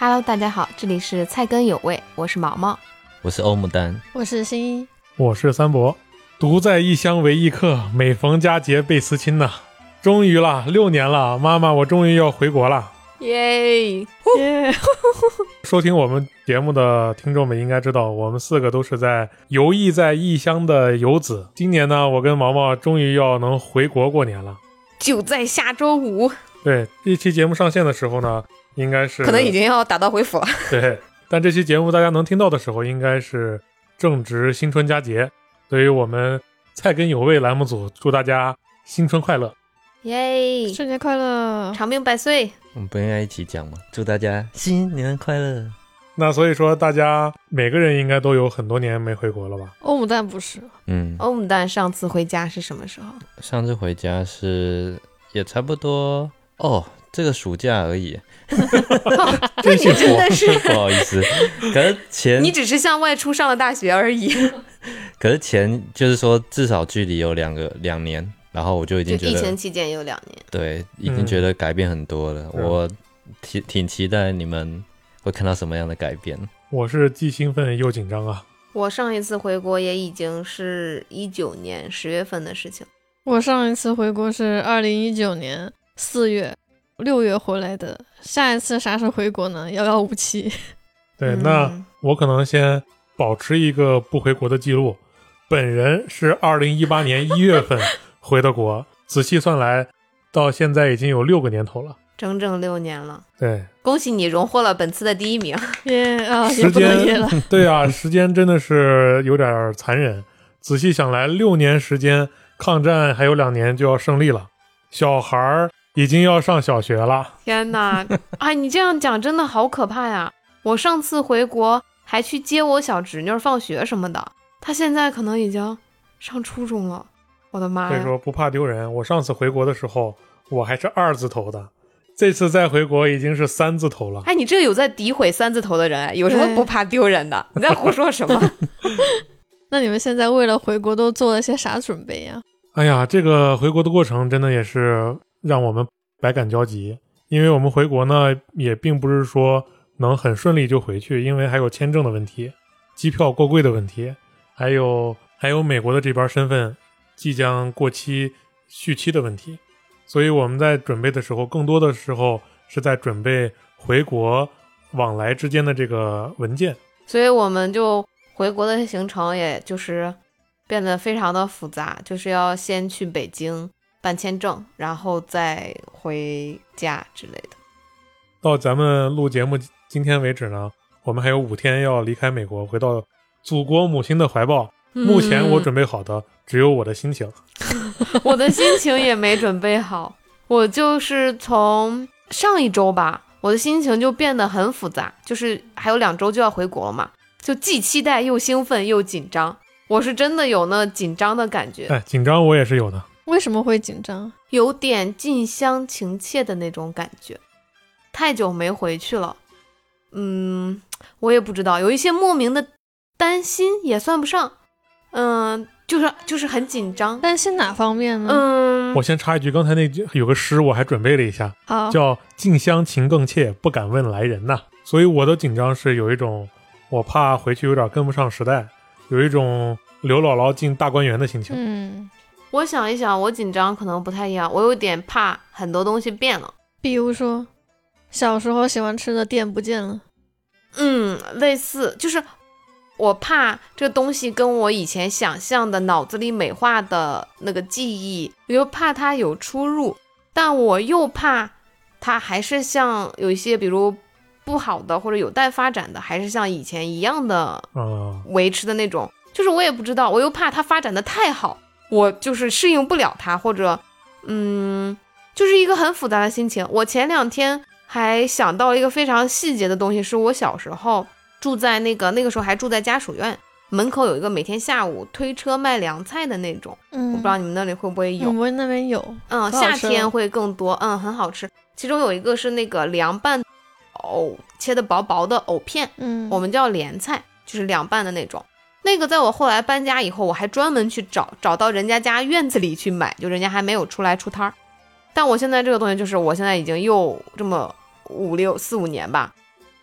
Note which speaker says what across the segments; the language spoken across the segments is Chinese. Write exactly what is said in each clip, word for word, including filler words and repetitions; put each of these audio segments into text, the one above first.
Speaker 1: Hello， 大家好，这里是菜根有味，我是毛毛，
Speaker 2: 我是欧姆丹，
Speaker 3: 我是新一，
Speaker 4: 我是三伯。独在异乡为异客，每逢佳节倍思亲呐、啊！终于了，六年了，妈妈，我终于要回国了，
Speaker 1: 耶耶！
Speaker 4: 收听我们节目的听众们应该知道，我们四个都是在游弋在异乡的游子。今年呢，我跟毛毛终于要能回国过年了，
Speaker 1: 就在下周五。对，
Speaker 4: 这期节目上线的时候呢，应该是
Speaker 1: 可能已经要打道回府了。
Speaker 4: 对，但这期节目大家能听到的时候，应该是正值新春佳节。所以我们菜根有味栏目组祝大家新春快乐，
Speaker 1: 耶！
Speaker 3: 春节快乐，
Speaker 1: 长命百岁。
Speaker 2: 我们不应该一起讲吗？祝大家新年快乐。
Speaker 4: 那所以说大家每个人应该都有很多年没回国了吧？
Speaker 3: 欧姆蛋不是。
Speaker 2: 嗯，
Speaker 1: 欧姆蛋上次回家是什么时候？
Speaker 2: 上次回家是也差不多哦，这个暑假而已。
Speaker 1: 那你真的是
Speaker 2: 不好意思，可是前
Speaker 1: 你只是向外出上了大学而已。
Speaker 2: 可是前就是说至少距离有两个两年，然后我就已经觉得
Speaker 1: 就疫情期间有两年，
Speaker 2: 对，已经觉得改变很多了。嗯、我挺挺期待你们会看到什么样的改变。
Speaker 4: 我是既兴奋又紧张啊！
Speaker 1: 我上一次回国也已经是一九年十月份的事情。
Speaker 3: 我上一次回国是二零一九年四月六月回来的。下一次啥时候回国呢？遥遥无期。
Speaker 4: 对，那我可能先保持一个不回国的记录。本人是二零一八年一月份回的国，仔细算来，到现在已经有六个年头了，
Speaker 1: 整整六年了。
Speaker 4: 对，
Speaker 1: 恭喜你荣获了本次的第一名。
Speaker 3: 耶、yeah, 啊，
Speaker 4: 时间
Speaker 3: 也了。
Speaker 4: 对啊，时间真的是有点残忍。仔细想来，六年时间，抗战还有两年就要胜利了，小孩已经要上小学了。
Speaker 1: 天哪！哎，你这样讲真的好可怕呀！我上次回国还去接我小侄女放学什么的，她现在可能已经上初中了。我的妈呀！
Speaker 4: 所以说不怕丢人。我上次回国的时候，我还是二字头的，这次再回国已经是三字头了。
Speaker 1: 哎，你这个有在诋毁三字头的人，有什么不怕丢人的？你在胡说什么？
Speaker 3: 那你们现在为了回国都做了些啥准备呀？
Speaker 4: 哎呀，这个回国的过程真的也是让我们百感交集，因为我们回国呢，也并不是说能很顺利就回去，因为还有签证的问题，机票过贵的问题，还有还有美国的这边身份即将过期续期的问题，所以我们在准备的时候，更多的时候是在准备回国往来之间的这个文件，
Speaker 1: 所以我们就回国的行程也就是变得非常的复杂，就是要先去北京办签证，然后再回家之类的。
Speaker 4: 到咱们录节目今天为止呢，我们还有五天要离开美国，回到祖国母亲的怀抱。
Speaker 1: 嗯、
Speaker 4: 目前我准备好的只有我的心情。
Speaker 1: 我的心情也没准备好，我就是从上一周吧，我的心情就变得很复杂，就是还有两周就要回国了嘛，就既期待又兴奋又紧张。我是真的有那紧张的感觉。
Speaker 4: 哎，紧张我也是有的。
Speaker 3: 为什么会紧张？
Speaker 1: 有点近乡情怯的那种感觉，太久没回去了。嗯，我也不知道，有一些莫名的担心也算不上。嗯，就是就是很紧张。
Speaker 3: 担心哪方面呢？
Speaker 1: 嗯，
Speaker 4: 我先插一句，刚才那句有个诗我还准备了一下，
Speaker 3: 好，
Speaker 4: 叫近乡情更怯，不敢问来人呐。所以我的紧张是有一种我怕回去有点跟不上时代，有一种刘姥姥进大观园的心情。
Speaker 3: 嗯，
Speaker 1: 我想一想，我紧张可能不太一样，我有点怕很多东西变了。
Speaker 3: 比如说小时候喜欢吃的店不见了。
Speaker 1: 嗯，类似，就是我怕这个东西跟我以前想象的脑子里美化的那个记忆，我又怕它有出入，但我又怕它还是像有一些比如不好的或者有待发展的，还是像以前一样的维持的那种、嗯、就是我也不知道，我又怕它发展的太好，我就是适应不了它，或者嗯，就是一个很复杂的心情。我前两天还想到一个非常细节的东西，是我小时候住在那个那个时候还住在家属院门口，有一个每天下午推车卖凉菜的那种、嗯、我不知道你们那里会不会有。
Speaker 3: 我们那边有，
Speaker 1: 嗯，夏天会更多，嗯，很好吃。其中有一个是那个凉拌藕，切的薄薄的藕片，
Speaker 3: 嗯，
Speaker 1: 我们叫莲菜，就是凉拌的那种。那个在我后来搬家以后，我还专门去找找到人家家院子里去买，就人家还没有出来出摊儿。但我现在这个东西就是我现在已经又这么五六四五年吧，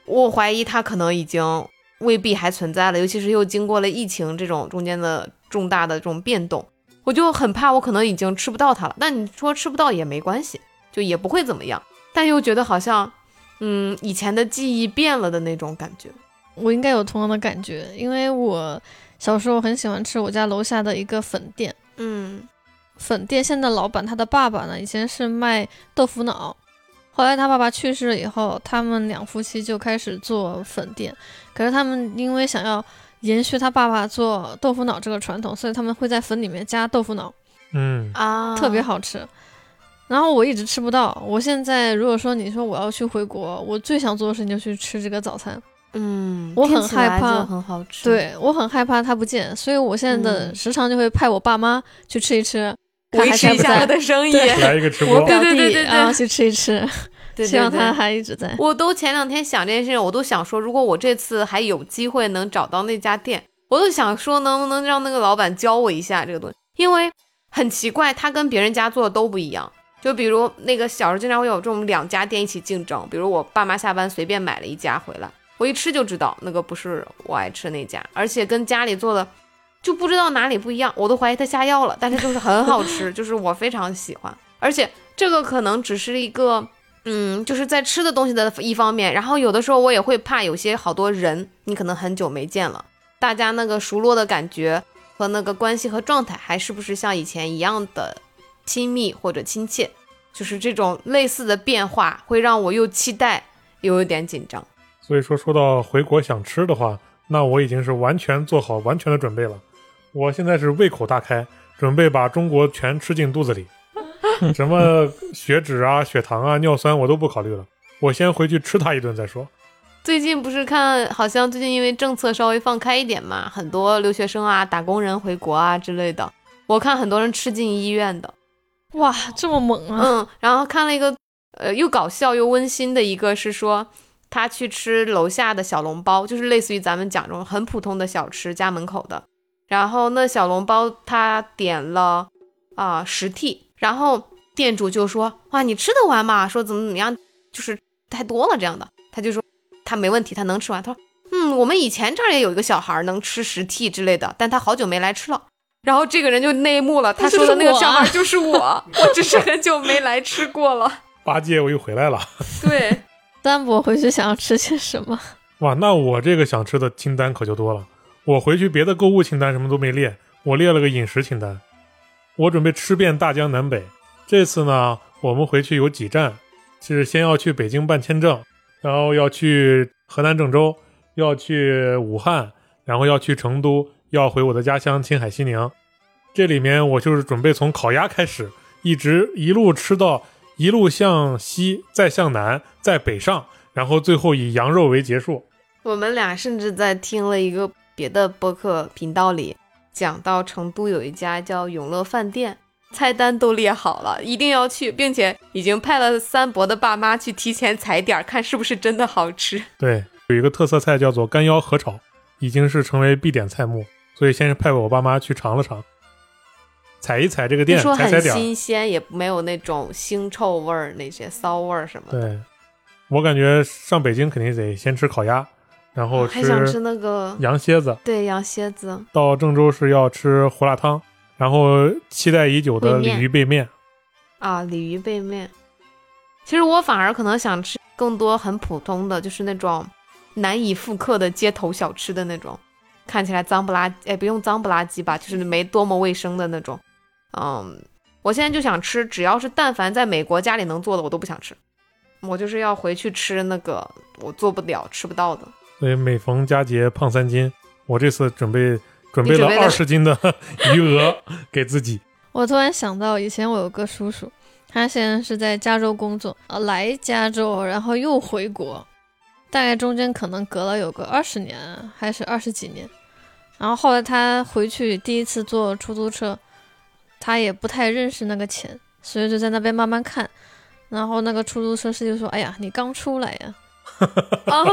Speaker 1: 我怀疑它可能已经未必还存在了，尤其是又经过了疫情这种中间的重大的这种变动，我就很怕我可能已经吃不到它了。但你说吃不到也没关系，就也不会怎么样，但又觉得好像嗯以前的记忆变了的那种感觉。
Speaker 3: 我应该有同样的感觉，因为我小时候很喜欢吃我家楼下的一个粉店。
Speaker 1: 嗯，
Speaker 3: 粉店现在老板他的爸爸呢，以前是卖豆腐脑，后来他爸爸去世了以后，他们两夫妻就开始做粉店。可是他们因为想要延续他爸爸做豆腐脑这个传统，所以他们会在粉里面加豆腐脑，
Speaker 4: 嗯
Speaker 1: 啊，
Speaker 3: 特别好吃。然后我一直吃不到，我现在如果说你说我要去回国，我最想做的事情就去吃这个早餐。
Speaker 1: 嗯，
Speaker 3: 我很
Speaker 1: 听起来
Speaker 3: 害怕
Speaker 1: 就很好吃。，
Speaker 3: 对，我很害怕它不见，所以我现在的
Speaker 1: 嗯
Speaker 3: 时常就会派我爸妈去吃一吃，看
Speaker 1: 维持一下他
Speaker 3: 还在不在。
Speaker 1: 的生意。
Speaker 3: 对
Speaker 4: 来一个吃播，
Speaker 3: 我表弟
Speaker 1: 对对对对
Speaker 3: 然后去吃一吃，
Speaker 1: 对对
Speaker 3: 希望他
Speaker 1: 对
Speaker 3: 还一直在。
Speaker 1: 我都前两天想这件事情，我都想说，如果我这次还有机会能找到那家店，我都想说能不能让那个老板教我一下这个东西，因为很奇怪，他跟别人家做的都不一样。就比如那个小时候经常会有这种两家店一起竞争，比如我爸妈下班随便买了一家回来，我一吃就知道那个不是我爱吃那家，而且跟家里做的就不知道哪里不一样，我都怀疑他下药了，但是就是很好吃，就是我非常喜欢。而且这个可能只是一个嗯，就是在吃的东西的一方面，然后有的时候我也会怕有些好多人你可能很久没见了，大家那个熟络的感觉和那个关系和状态还是不是像以前一样的亲密或者亲切，就是这种类似的变化会让我又期待又有点紧张。
Speaker 4: 所以说说到回国想吃的话，那我已经是完全做好完全的准备了。我现在是胃口大开，准备把中国全吃进肚子里，什么血脂啊、血糖啊、尿酸我都不考虑了，我先回去吃它一顿再说。
Speaker 1: 最近不是看好像最近因为政策稍微放开一点嘛，很多留学生啊、打工人回国啊之类的，我看很多人吃进医院的。
Speaker 3: 哇，这么猛啊！
Speaker 1: 嗯，然后看了一个呃又搞笑又温馨的一个是说他去吃楼下的小笼包，就是类似于咱们讲这种很普通的小吃家门口的，然后那小笼包他点了啊十屉，然后店主就说哇你吃得完吗？说怎么怎么样，就是太多了这样的，他就说他没问题，他能吃完。他说嗯我们以前这儿也有一个小孩能吃十屉之类的，但他好久没来吃了。然后这个人就内幕了，他说的那个小孩就是我，我只是很久没来吃过了。
Speaker 4: 八戒我又回来了。
Speaker 1: 对，
Speaker 3: 丹博回去想要吃些什么？
Speaker 4: 哇，那我这个想吃的清单可就多了。我回去别的购物清单什么都没列，我列了个饮食清单。我准备吃遍大江南北。这次呢，我们回去有几站，是先要去北京办签证，然后要去河南郑州，要去武汉，然后要去成都，要回我的家乡青海西宁。这里面我就是准备从烤鸭开始，一直一路吃到一路向西，再向南，再北上，然后最后以羊肉为结束。
Speaker 1: 我们俩甚至在听了一个别的播客频道里讲到成都有一家叫永乐饭店，菜单都列好了，一定要去，并且已经派了三伯的爸妈去提前踩点，看是不是真的好吃。
Speaker 4: 对，有一个特色菜叫做干腰合炒，已经是成为必点菜目，所以先是派我爸妈去尝了尝，踩一踩这个店，
Speaker 1: 说很
Speaker 4: 踩踩点。
Speaker 1: 新鲜，也没有那种腥臭味儿、那些骚味儿什么的。
Speaker 4: 对，我感觉上北京肯定得先吃烤鸭，然后
Speaker 1: 还想吃那个
Speaker 4: 羊蝎子，
Speaker 1: 对羊蝎子。
Speaker 4: 到郑州是要吃胡辣汤，然后期待已久的
Speaker 1: 烩面
Speaker 4: 鲤鱼背面。
Speaker 1: 啊，鲤鱼背面。其实我反而可能想吃更多很普通的，就是那种难以复刻的街头小吃的那种，看起来脏不拉几，哎，不用脏不拉几吧，就是没多么卫生的那种。嗯，我现在就想吃，只要是但凡在美国家里能做的，我都不想吃。我就是要回去吃那个我做不了、吃不到的。
Speaker 4: 所以每逢佳节胖三斤，我这次准备准备了
Speaker 1: 你准备了
Speaker 4: 二十斤的余额给自己。
Speaker 3: 我突然想到，以前我有个叔叔，他现在是在加州工作，呃，来加州，然后又回国，大概中间可能隔了有个二十年还是二十几年。然后后来他回去第一次坐出租车，他也不太认识那个钱，所以就在那边慢慢看。然后那个出租车司机就说：“哎呀，你刚出来呀。”
Speaker 1: 哦，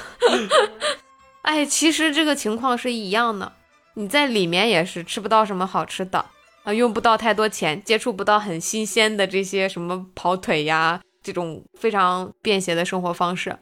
Speaker 1: 哎，其实这个情况是一样的，你在里面也是吃不到什么好吃的啊，用不到太多钱，接触不到很新鲜的这些什么跑腿呀，这种非常便携的生活方式。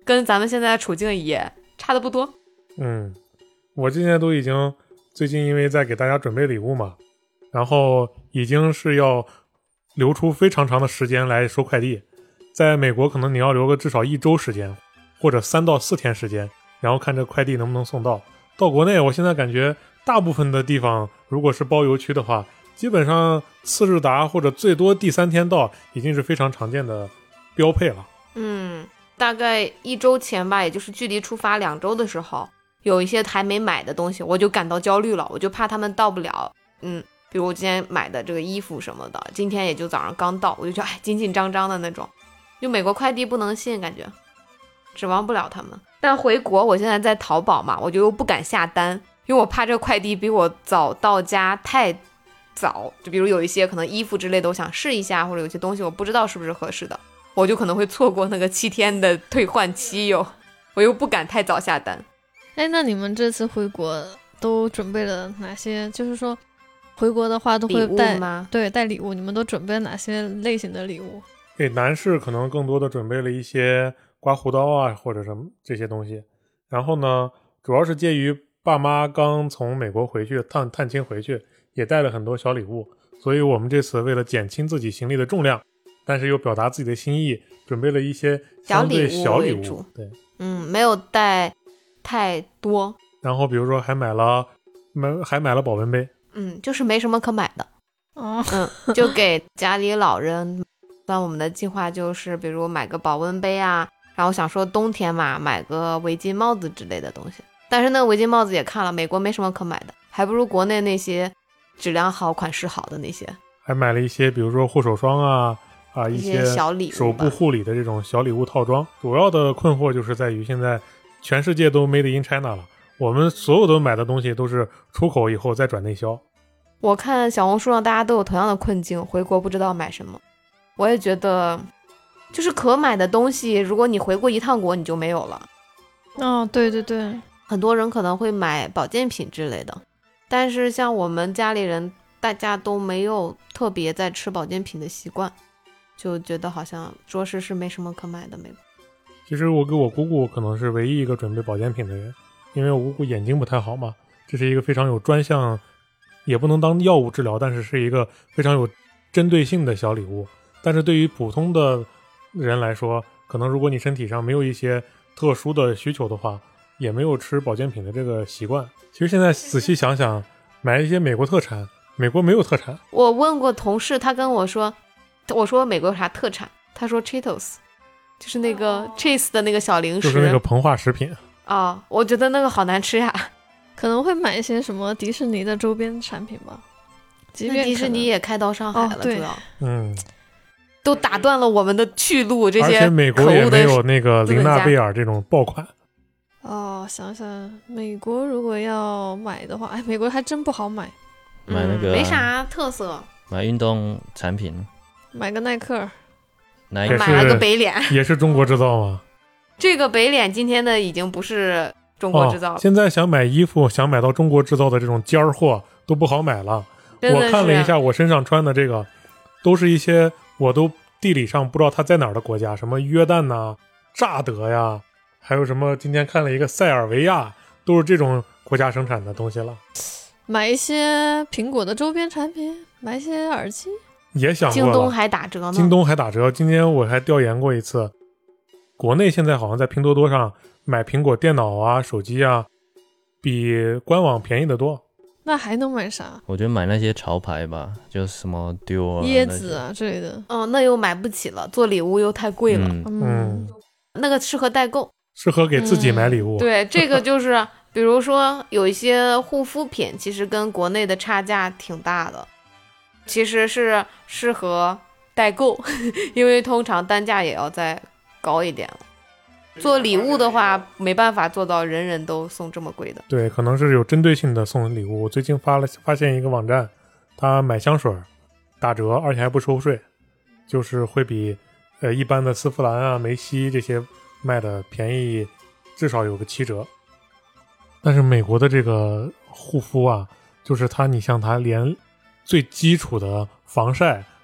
Speaker 1: 跟咱们现在的处境也差的不多。
Speaker 4: 嗯，我今年都已经最近因为在给大家准备礼物嘛，然后已经是要留出非常长的时间来收快递。在美国可能你要留个至少一周时间，或者三到四天时间，然后看这快递能不能送到。到国内我现在感觉大部分的地方如果是包邮区的话，基本上次日达或者最多第三天到已经是非常常见的标配了。
Speaker 1: 嗯，大概一周前吧，也就是距离出发两周的时候，有一些还没买的东西我就感到焦虑了，我就怕他们到不了。嗯，比如我今天买的这个衣服什么的，今天也就早上刚到，我就觉得哎紧紧张张的那种。就美国快递不能信，感觉指望不了他们。但回国我现在在淘宝嘛，我就又不敢下单，因为我怕这个快递比我早到家太早。就比如有一些可能衣服之类的我想试一下，或者有些东西我不知道是不是合适的，我就可能会错过那个七天的退换期哟，我又不敢太早下单。
Speaker 3: 哎，那你们这次回国都准备了哪些？就是说回国的话都会带
Speaker 1: 吗？
Speaker 3: 对，带礼物，你们都准备了哪些类型的礼物？
Speaker 4: 给男士可能更多的准备了一些刮胡刀啊或者什么这些东西，然后呢主要是介于爸妈刚从美国回去探探亲回去，也带了很多小礼物，所以我们这次为了减轻自己行李的重量，但是又表达自己的心意，准备了一些相对小礼物。
Speaker 1: 小礼物
Speaker 4: 对，
Speaker 1: 嗯，没有带太多。
Speaker 4: 然后比如说还买了买还买了保温杯。
Speaker 1: 嗯，就是没什么可买的。
Speaker 3: 哦，
Speaker 1: 嗯，就给家里老人。那我们的计划就是比如买个保温杯啊，然后想说冬天嘛买个围巾帽子之类的东西，但是那个围巾帽子也看了，美国没什么可买的，还不如国内那些质量好款式好的那些。
Speaker 4: 还买了一些比如说护手霜啊啊一些
Speaker 1: 小礼物
Speaker 4: 手部护理的这种小礼物套装。主要的困惑就是在于现在全世界都 made in China 了，我们所有的买的东西都是出口以后再转内销。
Speaker 1: 我看小红书上大家都有同样的困境，回国不知道买什么。我也觉得就是可买的东西，如果你回过一趟国你就没有了。
Speaker 3: 哦，对对对，
Speaker 1: 很多人可能会买保健品之类的，但是像我们家里人大家都没有特别在吃保健品的习惯，就觉得好像着实是没什么可买的。美国
Speaker 4: 其实我给我姑姑可能是唯一一个准备保健品的人，因为我姑姑眼睛不太好嘛，这是一个非常有专项，也不能当药物治疗，但是是一个非常有针对性的小礼物。但是对于普通的人来说，可能如果你身体上没有一些特殊的需求的话，也没有吃保健品的这个习惯。其实现在仔细想想，买一些美国特产，美国没有特产。
Speaker 1: 我问过同事，他跟我说，我说美国有啥特产，他说 Cheetos， 就是那个 cheese 的那个小零食，
Speaker 4: 就是那个膨化食品
Speaker 1: 啊、哦，我觉得那个好难吃呀。
Speaker 3: 可能会买一些什么迪士尼的周边产品吧。即便
Speaker 1: 迪士尼也开到上海了，
Speaker 3: 哦、对
Speaker 1: 主要
Speaker 4: 嗯。
Speaker 1: 都打断了我们的去路，这些
Speaker 4: 而且美国也没有那个琳娜贝尔这种爆款。
Speaker 3: 哦，想想美国如果要买的话，哎，美国还真不好买，
Speaker 2: 买那个、
Speaker 1: 嗯、没啥特色。
Speaker 2: 买运动产品，
Speaker 3: 买个耐克，
Speaker 2: 买
Speaker 1: 买了个北脸，
Speaker 4: 也是中国制造吗？
Speaker 1: 这个北脸今天的已经不是中国制造了、
Speaker 4: 哦。现在想买衣服，想买到中国制造的这种尖儿货都不好买了。我看了一下我身上穿的这个，都是一些我都地理上不知道它在哪儿的国家，什么约旦呐、乍得呀，还有什么今天看了一个塞尔维亚，都是这种国家生产的东西了。
Speaker 3: 买一些苹果的周边产品，买一些耳机，
Speaker 4: 也想过了。
Speaker 1: 京东还打折呢。
Speaker 4: 京东还打折。今天我还调研过一次，国内现在好像在拼多多上买苹果电脑啊、手机啊，比官网便宜得多。
Speaker 3: 那还能买啥？
Speaker 2: 我觉得买那些潮牌吧，就是什么 Dior
Speaker 3: 椰子啊之类的。
Speaker 1: 哦，那又买不起了，做礼物又太贵了。
Speaker 2: 嗯，
Speaker 4: 嗯
Speaker 1: 那个适合代购，
Speaker 4: 适合给自己买礼物。
Speaker 1: 嗯、对，这个就是比如说有一些护肤品，其实跟国内的差价挺大的，其实是适合代购，因为通常单价也要再高一点了。做礼物的话，没办法做到人人都送这么贵的。
Speaker 4: 对，可能是有针对性的送礼物。我最近发了发现一个网站，他买香水打折，而且还不收税，就是会比呃一般的丝芙兰啊、梅西这些卖的便宜，至少有个七折。但是美国的这个护肤啊，就是它，你像它连最基础的防晒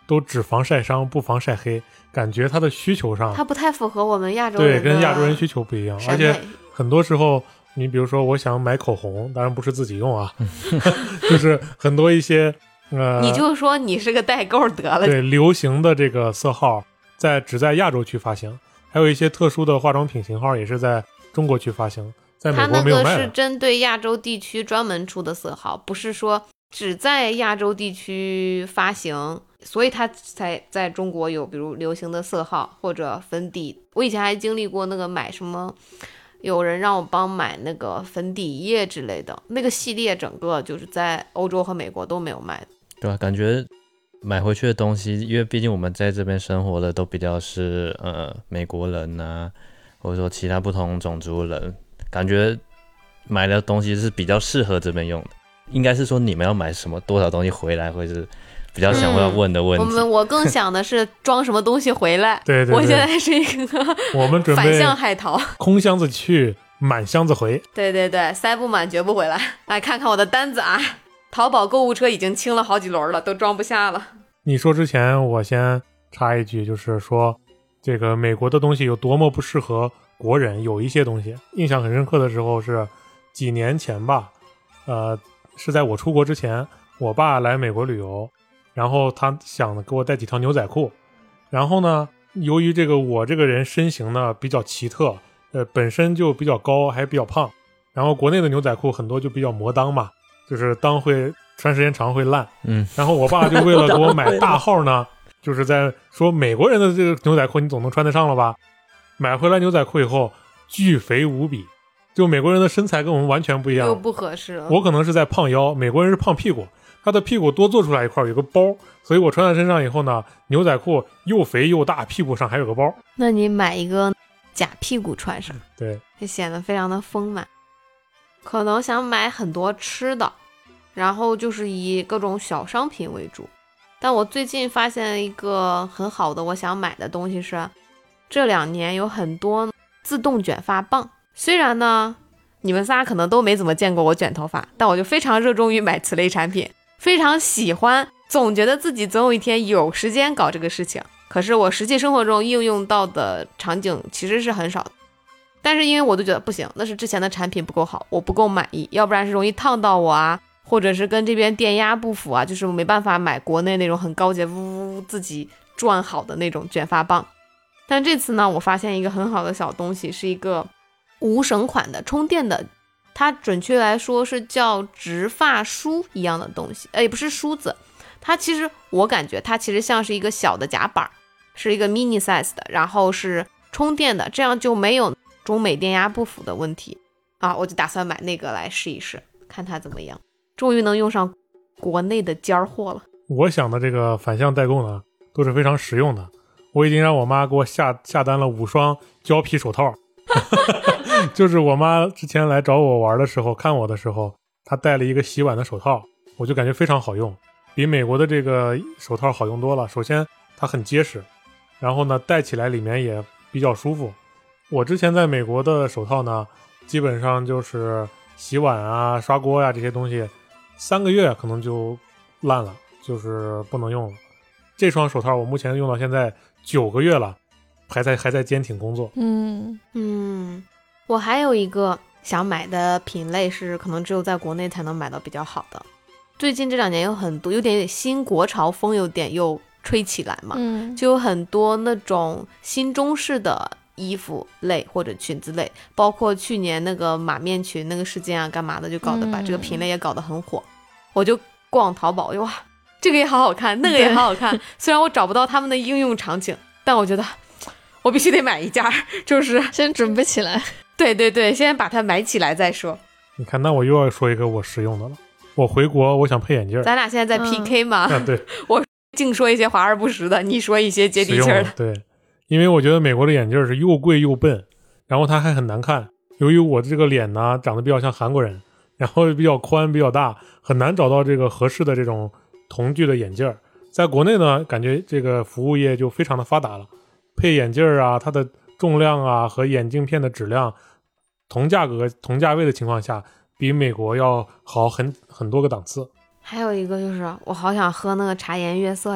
Speaker 4: 都只防晒伤不防晒黑，感觉它的需求上
Speaker 1: 它不太符合我们亚洲
Speaker 4: 对
Speaker 1: 人的
Speaker 4: 跟亚洲人需求不一样，而且
Speaker 1: 审美
Speaker 4: 很多时候你比如说我想买口红，当然不是自己用啊就是很多一些呃，
Speaker 1: 你就说你是个代购得了。
Speaker 4: 对流行的这个色号在只在亚洲区发行，还有一些特殊的化妆品型号也是在中国区发行，在美
Speaker 1: 它那个
Speaker 4: 国没有卖的。
Speaker 1: 是针对亚洲地区专门出的色号，不是说只在亚洲地区发行，所以它才在中国有比如流行的色号或者粉底。我以前还经历过那个买什么，有人让我帮买那个粉底液之类的，那个系列整个就是在欧洲和美国都没有卖的。
Speaker 2: 对啊，感觉买回去的东西，因为毕竟我们在这边生活的都比较是呃美国人啊，或者说其他不同种族人，感觉买的东西是比较适合这边用的。应该是说你们要买什么多少东西回来，会是比较想要问的问题。
Speaker 1: 嗯、我们我更想的是装什么东西回来。
Speaker 4: 对对对，
Speaker 1: 我现在是一个
Speaker 4: 我们准备
Speaker 1: 反向海淘，
Speaker 4: 空箱子去，满箱子回。
Speaker 1: 对对对，塞不满绝不回来。来看看我的单子啊，淘宝购物车已经清了好几轮了，都装不下了。
Speaker 4: 你说之前我先插一句，就是说这个美国的东西有多么不适合国人。有一些东西印象很深刻的时候是几年前吧，呃，是在我出国之前，我爸来美国旅游，然后他想给我带几条牛仔裤，然后呢，由于这个我这个人身形呢比较奇特，呃，本身就比较高，还比较胖，然后国内的牛仔裤很多就比较磨裆嘛，就是裆会穿时间长会烂，
Speaker 2: 嗯，
Speaker 4: 然后我爸就为了给我买大号呢，就是在说美国人的这个牛仔裤你总能穿得上了吧？买回来牛仔裤以后巨肥无比，就美国人的身材跟我们完全不一样，
Speaker 1: 又不合适了。
Speaker 4: 我可能是在胖腰，美国人是胖屁股，他的屁股多做出来一块有个包，所以我穿在身上以后呢，牛仔裤又肥又大，屁股上还有个包。
Speaker 1: 那你买一个假屁股穿上，
Speaker 4: 对，
Speaker 1: 就显得非常的丰满。可能想买很多吃的，然后就是以各种小商品为主。但我最近发现一个很好的我想买的东西是，这两年有很多自动卷发棒。虽然呢你们仨可能都没怎么见过我卷头发，但我就非常热衷于买此类产品，非常喜欢，总觉得自己总有一天有时间搞这个事情。可是我实际生活中应用到的场景其实是很少的，但是因为我都觉得不行，那是之前的产品不够好，我不够满意，要不然是容易烫到我啊，或者是跟这边电压不符啊，就是没办法买国内那种很高级呜呜自己转好的那种卷发棒。但这次呢，我发现一个很好的小东西，是一个无绳款的充电的，它准确来说是叫直发梳一样的东西，呃，也不是梳子，它其实我感觉它其实像是一个小的夹板，是一个 mini size 的，然后是充电的，这样就没有中美电压不符的问题啊。我就打算买那个来试一试，看它怎么样。终于能用上国内的尖儿货了。
Speaker 4: 我想的这个反向代购呢，都是非常实用的。我已经让我妈给我下下单了五双胶皮手套。就是我妈之前来找我玩的时候，看我的时候，她带了一个洗碗的手套，我就感觉非常好用，比美国的这个手套好用多了。首先它很结实，然后呢戴起来里面也比较舒服。我之前在美国的手套呢，基本上就是洗碗啊、刷锅呀、这些东西，三个月可能就烂了，就是不能用了。这双手套我目前用到现在九个月了，还在还在坚挺工作。
Speaker 3: 嗯
Speaker 1: 嗯，我还有一个想买的品类是可能只有在国内才能买到比较好的。最近这两年有很多有点新国潮风，有点又吹起来嘛，
Speaker 3: 嗯，
Speaker 1: 就有很多那种新中式的衣服类或者裙子类，包括去年那个马面裙那个事件啊干嘛的，就搞得把这个品类也搞得很火。我就逛淘宝，哇，这个也好好看，那个也好好看。虽然我找不到他们的应用场景，但我觉得我必须得买一件，就是
Speaker 3: 先准备起来。
Speaker 1: 对对对，先把它买起来再说。
Speaker 4: 你看，那我又要说一个我实用的了。我回国，我想配眼镜。
Speaker 1: 咱俩现在在 P K 吗？
Speaker 4: 啊，对，
Speaker 1: 我净说一些华而不实的，你说一些接地气儿的。
Speaker 4: 对，因为我觉得美国的眼镜是又贵又笨，然后它还很难看。由于我这个脸呢长得比较像韩国人，然后比较宽比较大，很难找到这个合适的这种同具的眼镜。在国内呢，感觉这个服务业就非常的发达了，配眼镜啊，它的重量啊和眼镜片的质量，同价格同价位的情况下，比美国要好很很多个档次。
Speaker 1: 还有一个就是，我好想喝那个茶颜悦色呀，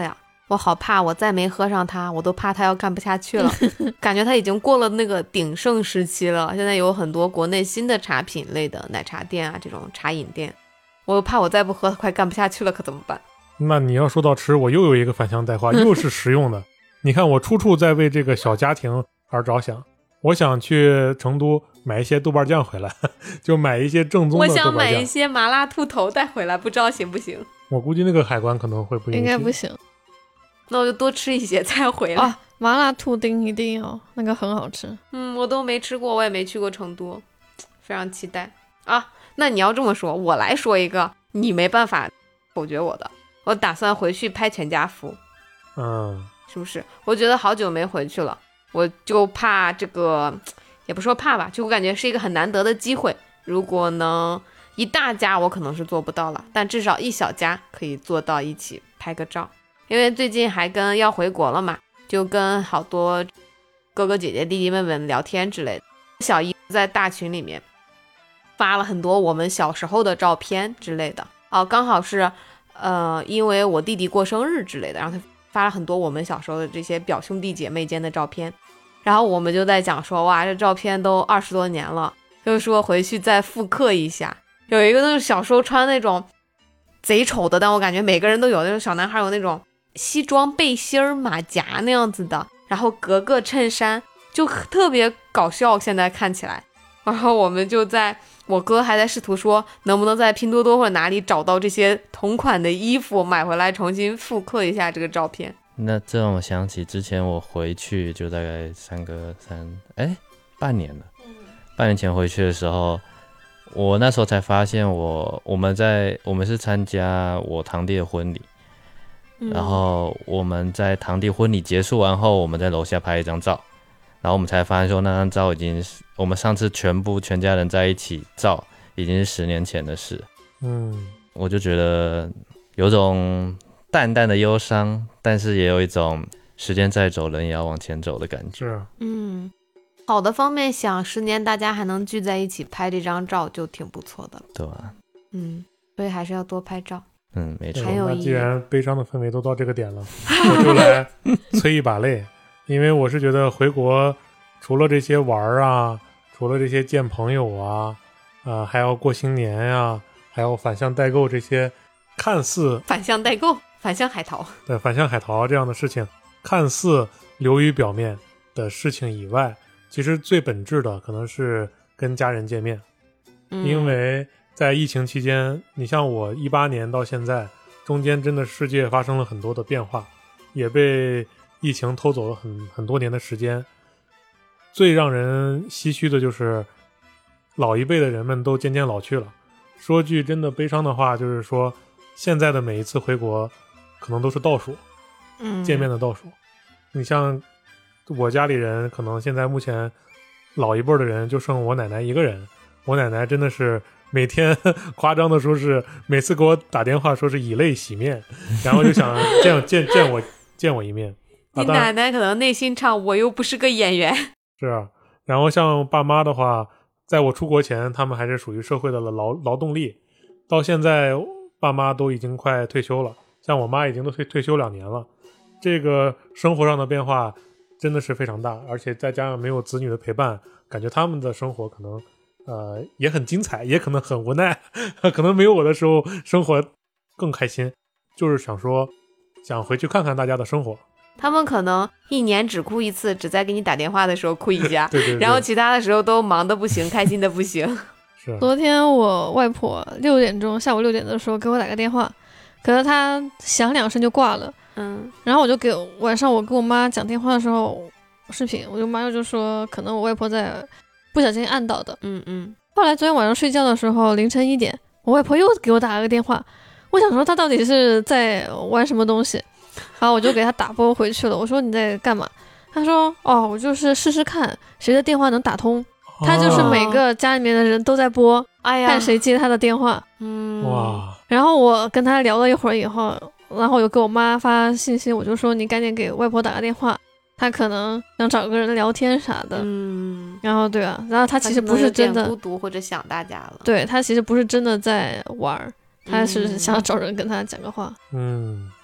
Speaker 1: 我好怕我再没喝上它，我都怕它要干不下去了。感觉它已经过了那个鼎盛时期了，现在有很多国内新的茶品类的奶茶店啊，这种茶饮店，我怕我再不喝快干不下去了，可怎么办？
Speaker 4: 那你要说到吃，我又有一个反向带话，又是实用的。你看我处处在为这个小家庭而着想，我想去成都买一些豆瓣酱回来，就买一些正宗的豆瓣酱。
Speaker 1: 我想买一些麻辣兔头带回来，不知道行不行？
Speaker 4: 我估计那个海关可能会不允许，
Speaker 3: 应该不行。
Speaker 1: 那我就多吃一些再回来。
Speaker 3: 啊，麻辣兔丁一定要，那个很好吃。
Speaker 1: 嗯，我都没吃过，我也没去过成都，非常期待啊。那你要这么说，我来说一个你没办法否决我的，我打算回去拍全家福。
Speaker 4: 嗯，
Speaker 1: 是不是？我觉得好久没回去了，我就怕这个，也不说怕吧，就我感觉是一个很难得的机会。如果能一大家，我可能是做不到了，但至少一小家可以做到一起拍个照。因为最近还跟要回国了嘛，就跟好多哥哥姐姐弟弟妹妹聊天之类的。小姨在大群里面发了很多我们小时候的照片之类的哦，刚好是呃，因为我弟弟过生日之类的，然后他发了很多我们小时候的这些表兄弟姐妹间的照片，然后我们就在讲说，哇，这照片都二十多年了，就说回去再复刻一下。有一个就是小时候穿那种贼丑的，但我感觉每个人都有那种小男孩有那种西装背心儿马甲那样子的，然后格格衬衫，就特别搞笑，现在看起来。然后我们就在，我哥还在试图说能不能在拼多多或者哪里找到这些同款的衣服买回来重新复刻一下这个照片。
Speaker 2: 那这让我想起之前我回去就大概三个三哎半年了，半年前回去的时候，我那时候才发现我我们在我们是参加我堂弟的婚礼，
Speaker 1: 嗯、
Speaker 2: 然后我们在堂弟婚礼结束完后，我们在楼下拍一张照，然后我们才发现说那张照已经是我们上次全部全家人在一起照已经是十年前的事。
Speaker 4: 嗯，
Speaker 2: 我就觉得有种淡淡的忧伤，但是也有一种时间在走，人也要往前走的感觉。
Speaker 4: 是，
Speaker 1: 嗯，好的方面想，十年大家还能聚在一起拍这张照就挺不错的了。
Speaker 2: 对吧？
Speaker 1: 嗯，所以还是要多拍照。
Speaker 2: 嗯，没错。
Speaker 4: 那
Speaker 1: 很有意义
Speaker 4: 既然悲伤的氛围都到这个点了，我就来催一把泪，因为我是觉得回国除了这些玩啊，除了这些见朋友啊，呃，还要过新年呀、啊，还有反向代购这些看似
Speaker 1: 反向代购，反向海淘，
Speaker 4: 对反向海淘这样的事情，看似流于表面的事情以外，其实最本质的可能是跟家人见面。
Speaker 1: 嗯、
Speaker 4: 因为在疫情期间，你像我一八年到现在，中间真的世界发生了很多的变化，也被疫情偷走了很很多年的时间。最让人唏嘘的就是老一辈的人们都渐渐老去了。说句真的悲伤的话，就是说现在的每一次回国可能都是倒数，
Speaker 1: 嗯，
Speaker 4: 见面的倒数。你像我家里人，可能现在目前老一辈的人就剩我奶奶一个人，我奶奶真的是每天夸张的说是每次给我打电话说是以泪洗面，然后就想见见见我见我一面。
Speaker 1: 你奶奶可能内心唱我又不是个演员。
Speaker 4: 是啊，然后像爸妈的话，在我出国前他们还是属于社会的劳劳动力，到现在爸妈都已经快退休了，像我妈已经都退退休两年了，这个生活上的变化真的是非常大，而且再加上没有子女的陪伴，感觉他们的生活可能呃也很精彩，也可能很无奈，可能没有我的时候生活更开心，就是想说想回去看看大家的生活。
Speaker 1: 他们可能一年只哭一次，只在给你打电话的时候哭一下，
Speaker 4: 对对对，
Speaker 1: 然后其他的时候都忙得不行，开心的不行。
Speaker 4: 是。
Speaker 3: 昨天我外婆六点钟，下午六点的时候给我打个电话，可是她响两声就挂了。
Speaker 1: 嗯，
Speaker 3: 然后我就给晚上我跟我妈讲电话的时候视频，我就妈就说可能我外婆在不小心按到的。
Speaker 1: 嗯嗯。
Speaker 3: 后来昨天晚上睡觉的时候凌晨一点，我外婆又给我打了个电话，我想说她到底是在玩什么东西。然后我就给他打拨回去了，我说你在干嘛？他说哦，我就是试试看谁的电话能打通。他就是每个家里面的人都在拨，
Speaker 1: 哎呀，
Speaker 3: 看谁接他的电话。
Speaker 1: 嗯，
Speaker 4: 哇。
Speaker 3: 然后我跟他聊了一会儿以后，然后我又给我妈发信息，我就说你赶紧给外婆打个电话，她可能想找个人聊天啥的。
Speaker 1: 嗯，
Speaker 3: 然后对啊，然后他其实不是真的
Speaker 1: 孤独或者想大家了。
Speaker 3: 对，他其实不是真的在玩，他是想找人跟他讲个话。
Speaker 4: 嗯。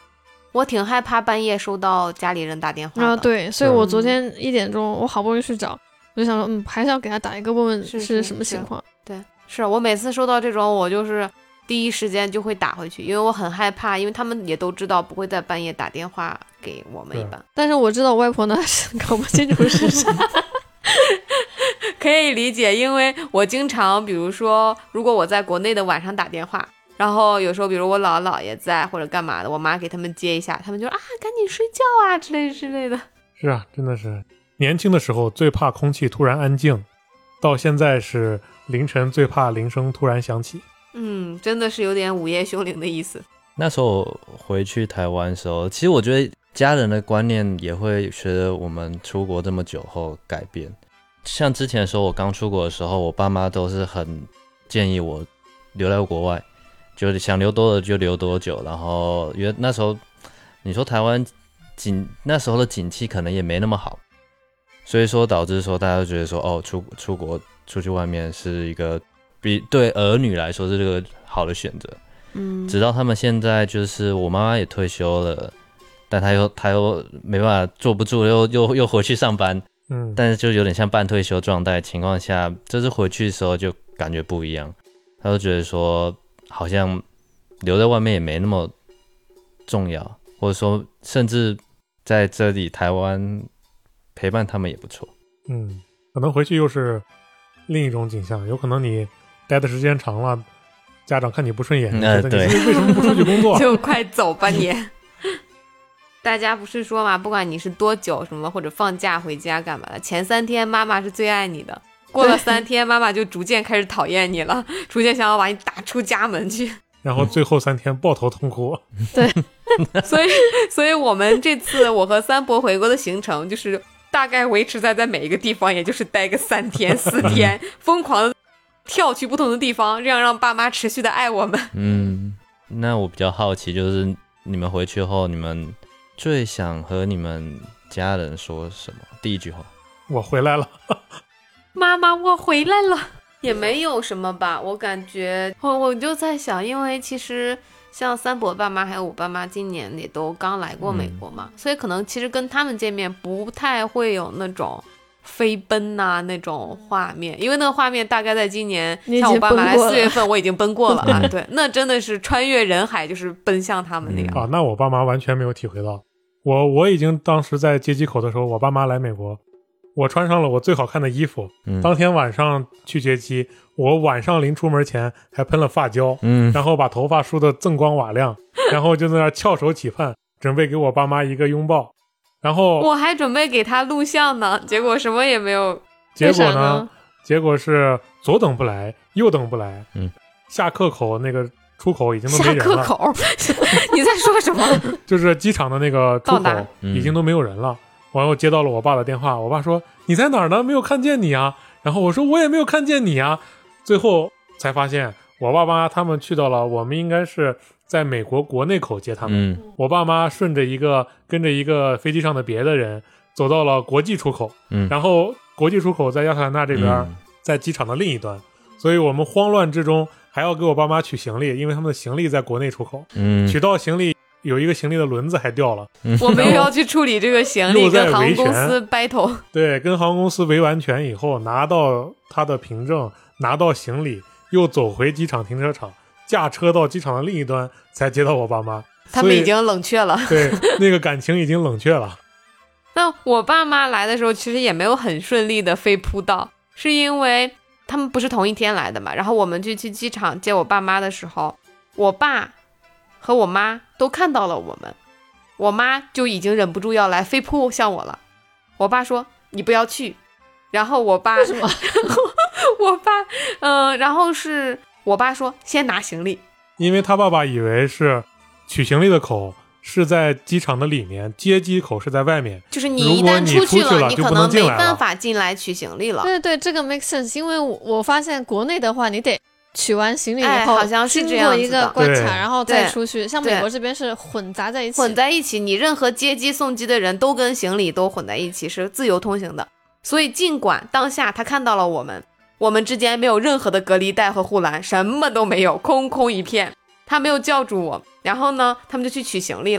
Speaker 1: 我挺害怕半夜收到家里人打电话的。
Speaker 3: 啊，对，所以我昨
Speaker 1: 嗯
Speaker 3: 天一点钟，我好不容易睡着，我就想说，嗯，还是要给他打一个问问
Speaker 1: 是是
Speaker 3: 是什么
Speaker 1: 是
Speaker 3: 情况。
Speaker 1: 对，是我每次收到这种，我就是第一时间就会打回去，因为我很害怕，因为他们也都知道不会在半夜打电话给我们一般。
Speaker 3: 但是我知道我外婆呢是搞不清楚是啥。
Speaker 1: 可以理解，因为我经常，比如说，如果我在国内的晚上打电话，然后有时候比如我姥姥姥爷在或者干嘛的，我妈给他们接一下，他们就说啊，赶紧睡觉啊之类之类的。
Speaker 4: 是啊，真的是年轻的时候最怕空气突然安静，到现在是凌晨最怕铃声突然响起。
Speaker 1: 嗯，真的是有点午夜凶铃的意思。
Speaker 2: 那时候我回去台湾的时候，其实我觉得家人的观念也会随着我们出国这么久后改变。像之前的时候，我刚出国的时候，我爸妈都是很建议我留在国外，就是想留多久就留多久。然后因为那时候你说台湾景那时候的景气可能也没那么好，所以说导致说大家都觉得说哦，出出国出去外面是一个比对儿女来说是这个好的选择。
Speaker 1: 嗯，
Speaker 2: 直到他们现在就是我妈妈也退休了，但她又她又没办法坐不住，又又又回去上班。
Speaker 4: 嗯，
Speaker 2: 但是就有点像半退休状态的情况下，这次回去的时候就感觉不一样。他就觉得说，好像留在外面也没那么重要，或者说甚至在这里台湾陪伴他们也不错。
Speaker 4: 嗯，可能回去又是另一种景象，有可能你待的时间长了，家长看你不顺眼，
Speaker 2: 嗯
Speaker 4: 觉得你
Speaker 2: 对
Speaker 4: 为什么不出去工作？
Speaker 1: 就快走吧你。大家不是说嘛，不管你是多久什么或者放假回家干嘛的，前三天妈妈是最爱你的，过了三天妈妈就逐渐开始讨厌你了，逐渐想要把你打出家门去。
Speaker 4: 然后最后三天抱头痛哭。
Speaker 1: 所以所以我们这次我和三伯回国的行程就是大概维持在在每一个地方也就是待个三天四天，疯狂的跳去不同的地方，这样让爸妈持续的爱我们。
Speaker 2: 嗯，那我比较好奇就是你们回去后，你们最想和你们家人说什么？第一句话，
Speaker 4: 我回来了。
Speaker 1: 妈妈，我回来了。也没有什么吧，我感觉我我就在想，因为其实像三伯爸妈还有我爸妈今年也都刚来过美国嘛，嗯、所以可能其实跟他们见面不太会有那种飞奔呐、啊、那种画面，因为那个画面大概在今年像我爸妈来四月份我已经奔过了啊，对，那真的是穿越人海就是奔向他们那样、
Speaker 4: 嗯、啊，那我爸妈完全没有体会到，我我已经当时在接机口的时候，我爸妈来美国。我穿上了我最好看的衣服、嗯、当天晚上去接机，我晚上临出门前还喷了发胶、嗯、然后把头发梳得锃光瓦亮，然后就在那翘首企盼，准备给我爸妈一个拥抱，然后
Speaker 1: 我还准备给他录像呢，结果什么也没有。
Speaker 4: 结果呢结果是左等不来右等不来、嗯、下客口那个出口已经都没人了。
Speaker 1: 下客口你在说什么？
Speaker 4: 就是机场的那个出口已经都没有人了、嗯，完后接到了我爸的电话，我爸说你在哪儿呢？没有看见你啊。然后我说我也没有看见你啊。最后才发现我爸妈他们去到了，我们应该是在美国国内口接他们、嗯、我爸妈顺着一个跟着一个飞机上的别的人走到了国际出口、嗯、然后国际出口在亚特兰大这边、嗯、在机场的另一端，所以我们慌乱之中还要给我爸妈取行李，因为他们的行李在国内出口、嗯、取到行李有一个行李的轮子还掉了、
Speaker 1: 嗯、我们又要去处理这个行李，跟航空公司 battle。
Speaker 4: 对，跟航空公司维完权以后，拿到他的凭证，拿到行李，又走回机场停车场，驾车到机场的另一端才接到我爸妈。
Speaker 1: 他们已经冷却了。
Speaker 4: 对，那个感情已经冷却了。
Speaker 1: 那我爸妈来的时候其实也没有很顺利的飞扑到，是因为他们不是同一天来的嘛，然后我们就去机场接我爸妈的时候，我爸和我妈都看到了我们，我妈就已经忍不住要来飞扑向我了。我爸说你不要去，然后我爸
Speaker 3: 为什么？
Speaker 1: 我爸嗯、呃，然后是我爸说先拿行李，
Speaker 4: 因为他爸爸以为是取行李的口是在机场的里面，接机口是在外面，
Speaker 1: 就是你一旦出去了，
Speaker 4: 你
Speaker 1: 可能没办法进来取行李了。
Speaker 3: 对对，这个 make sense， 因为我发现国内的话，你得取完行李以后，
Speaker 1: 哎、好像是这样子的，
Speaker 3: 经过一个关卡，然后再出去。像美国这边是混杂在一起，
Speaker 1: 混在一起，你任何接机送机的人都跟行李都混在一起，是自由通行的。所以尽管当下他看到了我们，我们之间没有任何的隔离带和护栏，什么都没有，空空一片。他没有叫住我，然后呢，他们就去取行李了。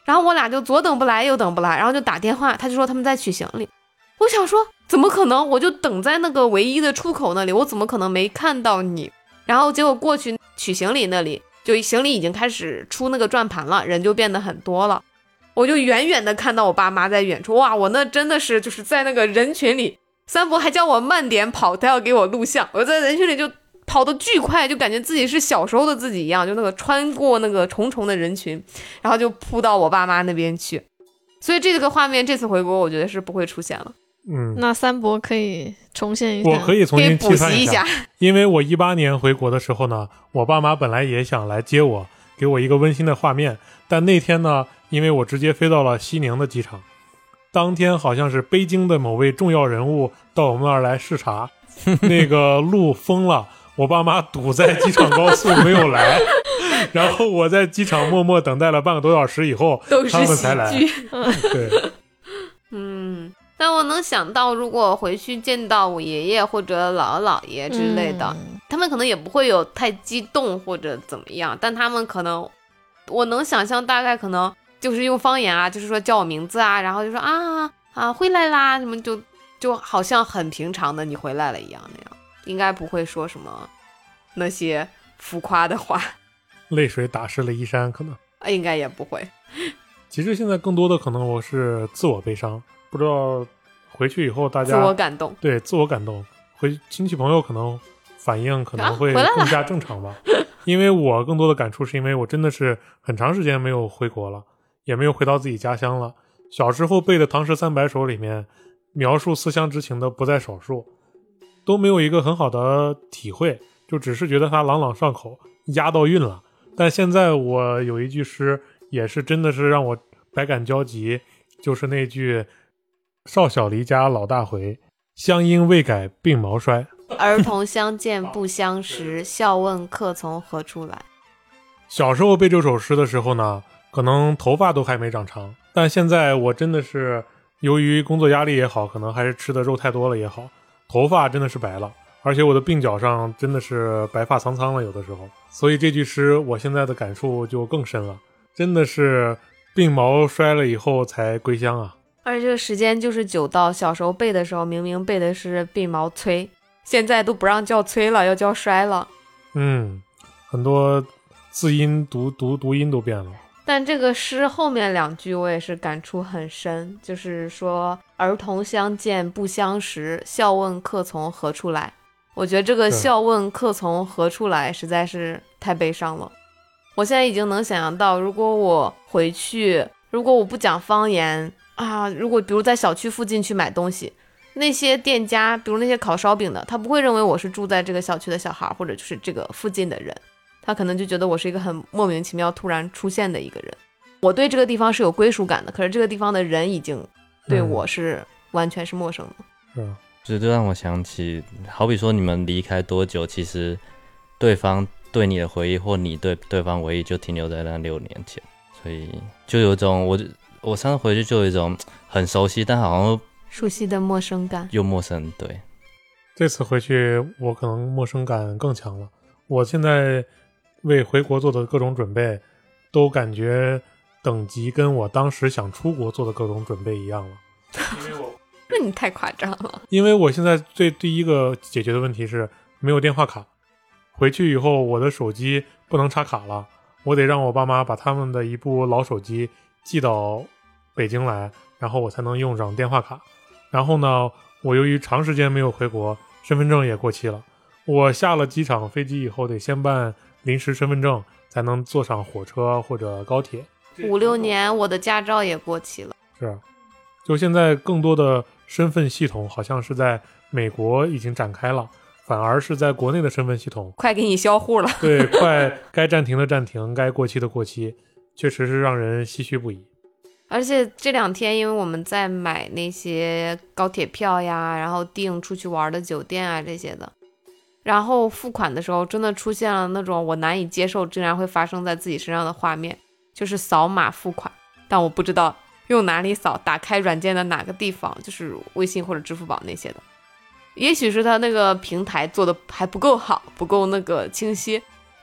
Speaker 1: 然后我俩就左等不来右等不来，然后就打电话，他就说他们在取行李。我想说怎么可能，我就等在那个唯一的出口那里，我怎么可能没看到你？然后结果过去取行李那里，就行李已经开始出那个转盘了，人就变得很多了。我就远远的看到我爸妈在远处，哇，我那真的是就是在那个人群里，三伯还叫我慢点跑，他要给我录像，我在人群里就跑得巨快，就感觉自己是小时候的自己一样，就那个穿过那个重重的人群，然后就扑到我爸妈那边去。所以这个画面这次回国我觉得是不会出现了。
Speaker 4: 嗯，
Speaker 3: 那三伯可以重现一下，
Speaker 4: 我可以重新
Speaker 1: 补习一下，
Speaker 4: 因为我一八年回国的时候呢，我爸妈本来也想来接我，给我一个温馨的画面，但那天呢，因为我直接飞到了西宁的机场，当天好像是北京的某位重要人物到我们那儿来视察，那个路封了，我爸妈堵在机场高速没有来，然后我在机场默默等待了半个多小时以后，他们才来。对，
Speaker 1: 嗯。但我能想到，如果回去见到我爷爷或者姥姥姥爷之类的、嗯，他们可能也不会有太激动或者怎么样，但他们可能，我能想象大概可能就是用方言啊，就是说叫我名字啊，然后就说啊啊回来啦，什么就就好像很平常的你回来了一样那样，应该不会说什么那些浮夸的话，
Speaker 4: 泪水打湿了衣衫，可能
Speaker 1: 应该也不会。
Speaker 4: 其实现在更多的可能我是自我悲伤。不知道回去以后大家
Speaker 1: 自我感动，
Speaker 4: 对自我感动，回亲戚朋友可能反应可能会更加正常吧。啊、因为我更多的感触是因为我真的是很长时间没有回国了，也没有回到自己家乡了。小时候背的《唐诗三百首》里面描述思乡之情的不在少数，都没有一个很好的体会，就只是觉得它朗朗上口，押到韵了。但现在我有一句诗也是真的是让我百感交集，就是那句少小离家老大回，乡音未改鬓毛衰。
Speaker 1: 儿童相见不相识，笑问客从何处来。
Speaker 4: 小时候背这首诗的时候呢，可能头发都还没长长，但现在我真的是由于工作压力也好，可能还是吃的肉太多了也好，头发真的是白了，而且我的鬓角上真的是白发苍苍了，有的时候。所以这句诗我现在的感触就更深了，真的是鬓毛衰了以后才归乡啊。
Speaker 1: 而且这个时间就是久到小时候背的时候明明背的是鬓毛催，现在都不让叫催了，要叫衰了。
Speaker 4: 嗯，很多字音读读读音都变了。
Speaker 1: 但这个诗后面两句我也是感触很深，就是说儿童相见不相识，笑问客从何处来。我觉得这个笑问客从何处来实在是太悲伤了。我现在已经能想象到，如果我回去，如果我不讲方言啊，如果比如在小区附近去买东西，那些店家比如那些烤烧饼的，他不会认为我是住在这个小区的小孩，或者就是这个附近的人，他可能就觉得我是一个很莫名其妙突然出现的一个人。我对这个地方是有归属感的，可是这个地方的人已经对我是完全是陌生的。
Speaker 4: 嗯，
Speaker 2: 这就让我想起，好比说你们离开多久，其实对方对你的回忆或你对对方回忆就停留在那六年前，所以就有一种我我上次回去就有一种很熟悉但好像
Speaker 1: 熟悉的陌生感，
Speaker 2: 又陌生。对，
Speaker 4: 这次回去我可能陌生感更强了。我现在为回国做的各种准备都感觉等级跟我当时想出国做的各种准备一样了。因为我
Speaker 1: 那你太夸张了。
Speaker 4: 因为我现在最第一个解决的问题是没有电话卡，回去以后我的手机不能插卡了，我得让我爸妈把他们的一部老手机寄到北京来，然后我才能用上电话卡。然后呢，我由于长时间没有回国，身份证也过期了，我下了机场飞机以后得先办临时身份证，才能坐上火车或者高铁。
Speaker 1: 五六年我的驾照也过期了。
Speaker 4: 是，就现在更多的身份系统好像是在美国已经展开了，反而是在国内的身份系统
Speaker 1: 快给你销户了。
Speaker 4: 对，快该暂停的暂停，该过期的过期，确实是让人唏嘘不已。
Speaker 1: 而且这两天因为我们在买那些高铁票呀，然后订出去玩的酒店啊这些的，然后付款的时候真的出现了那种我难以接受竟然会发生在自己身上的画面，就是扫码付款，但我不知道用哪里扫，打开软件的哪个地方，就是微信或者支付宝那些的。也许是他那个平台做的还不够好，不够那个清晰，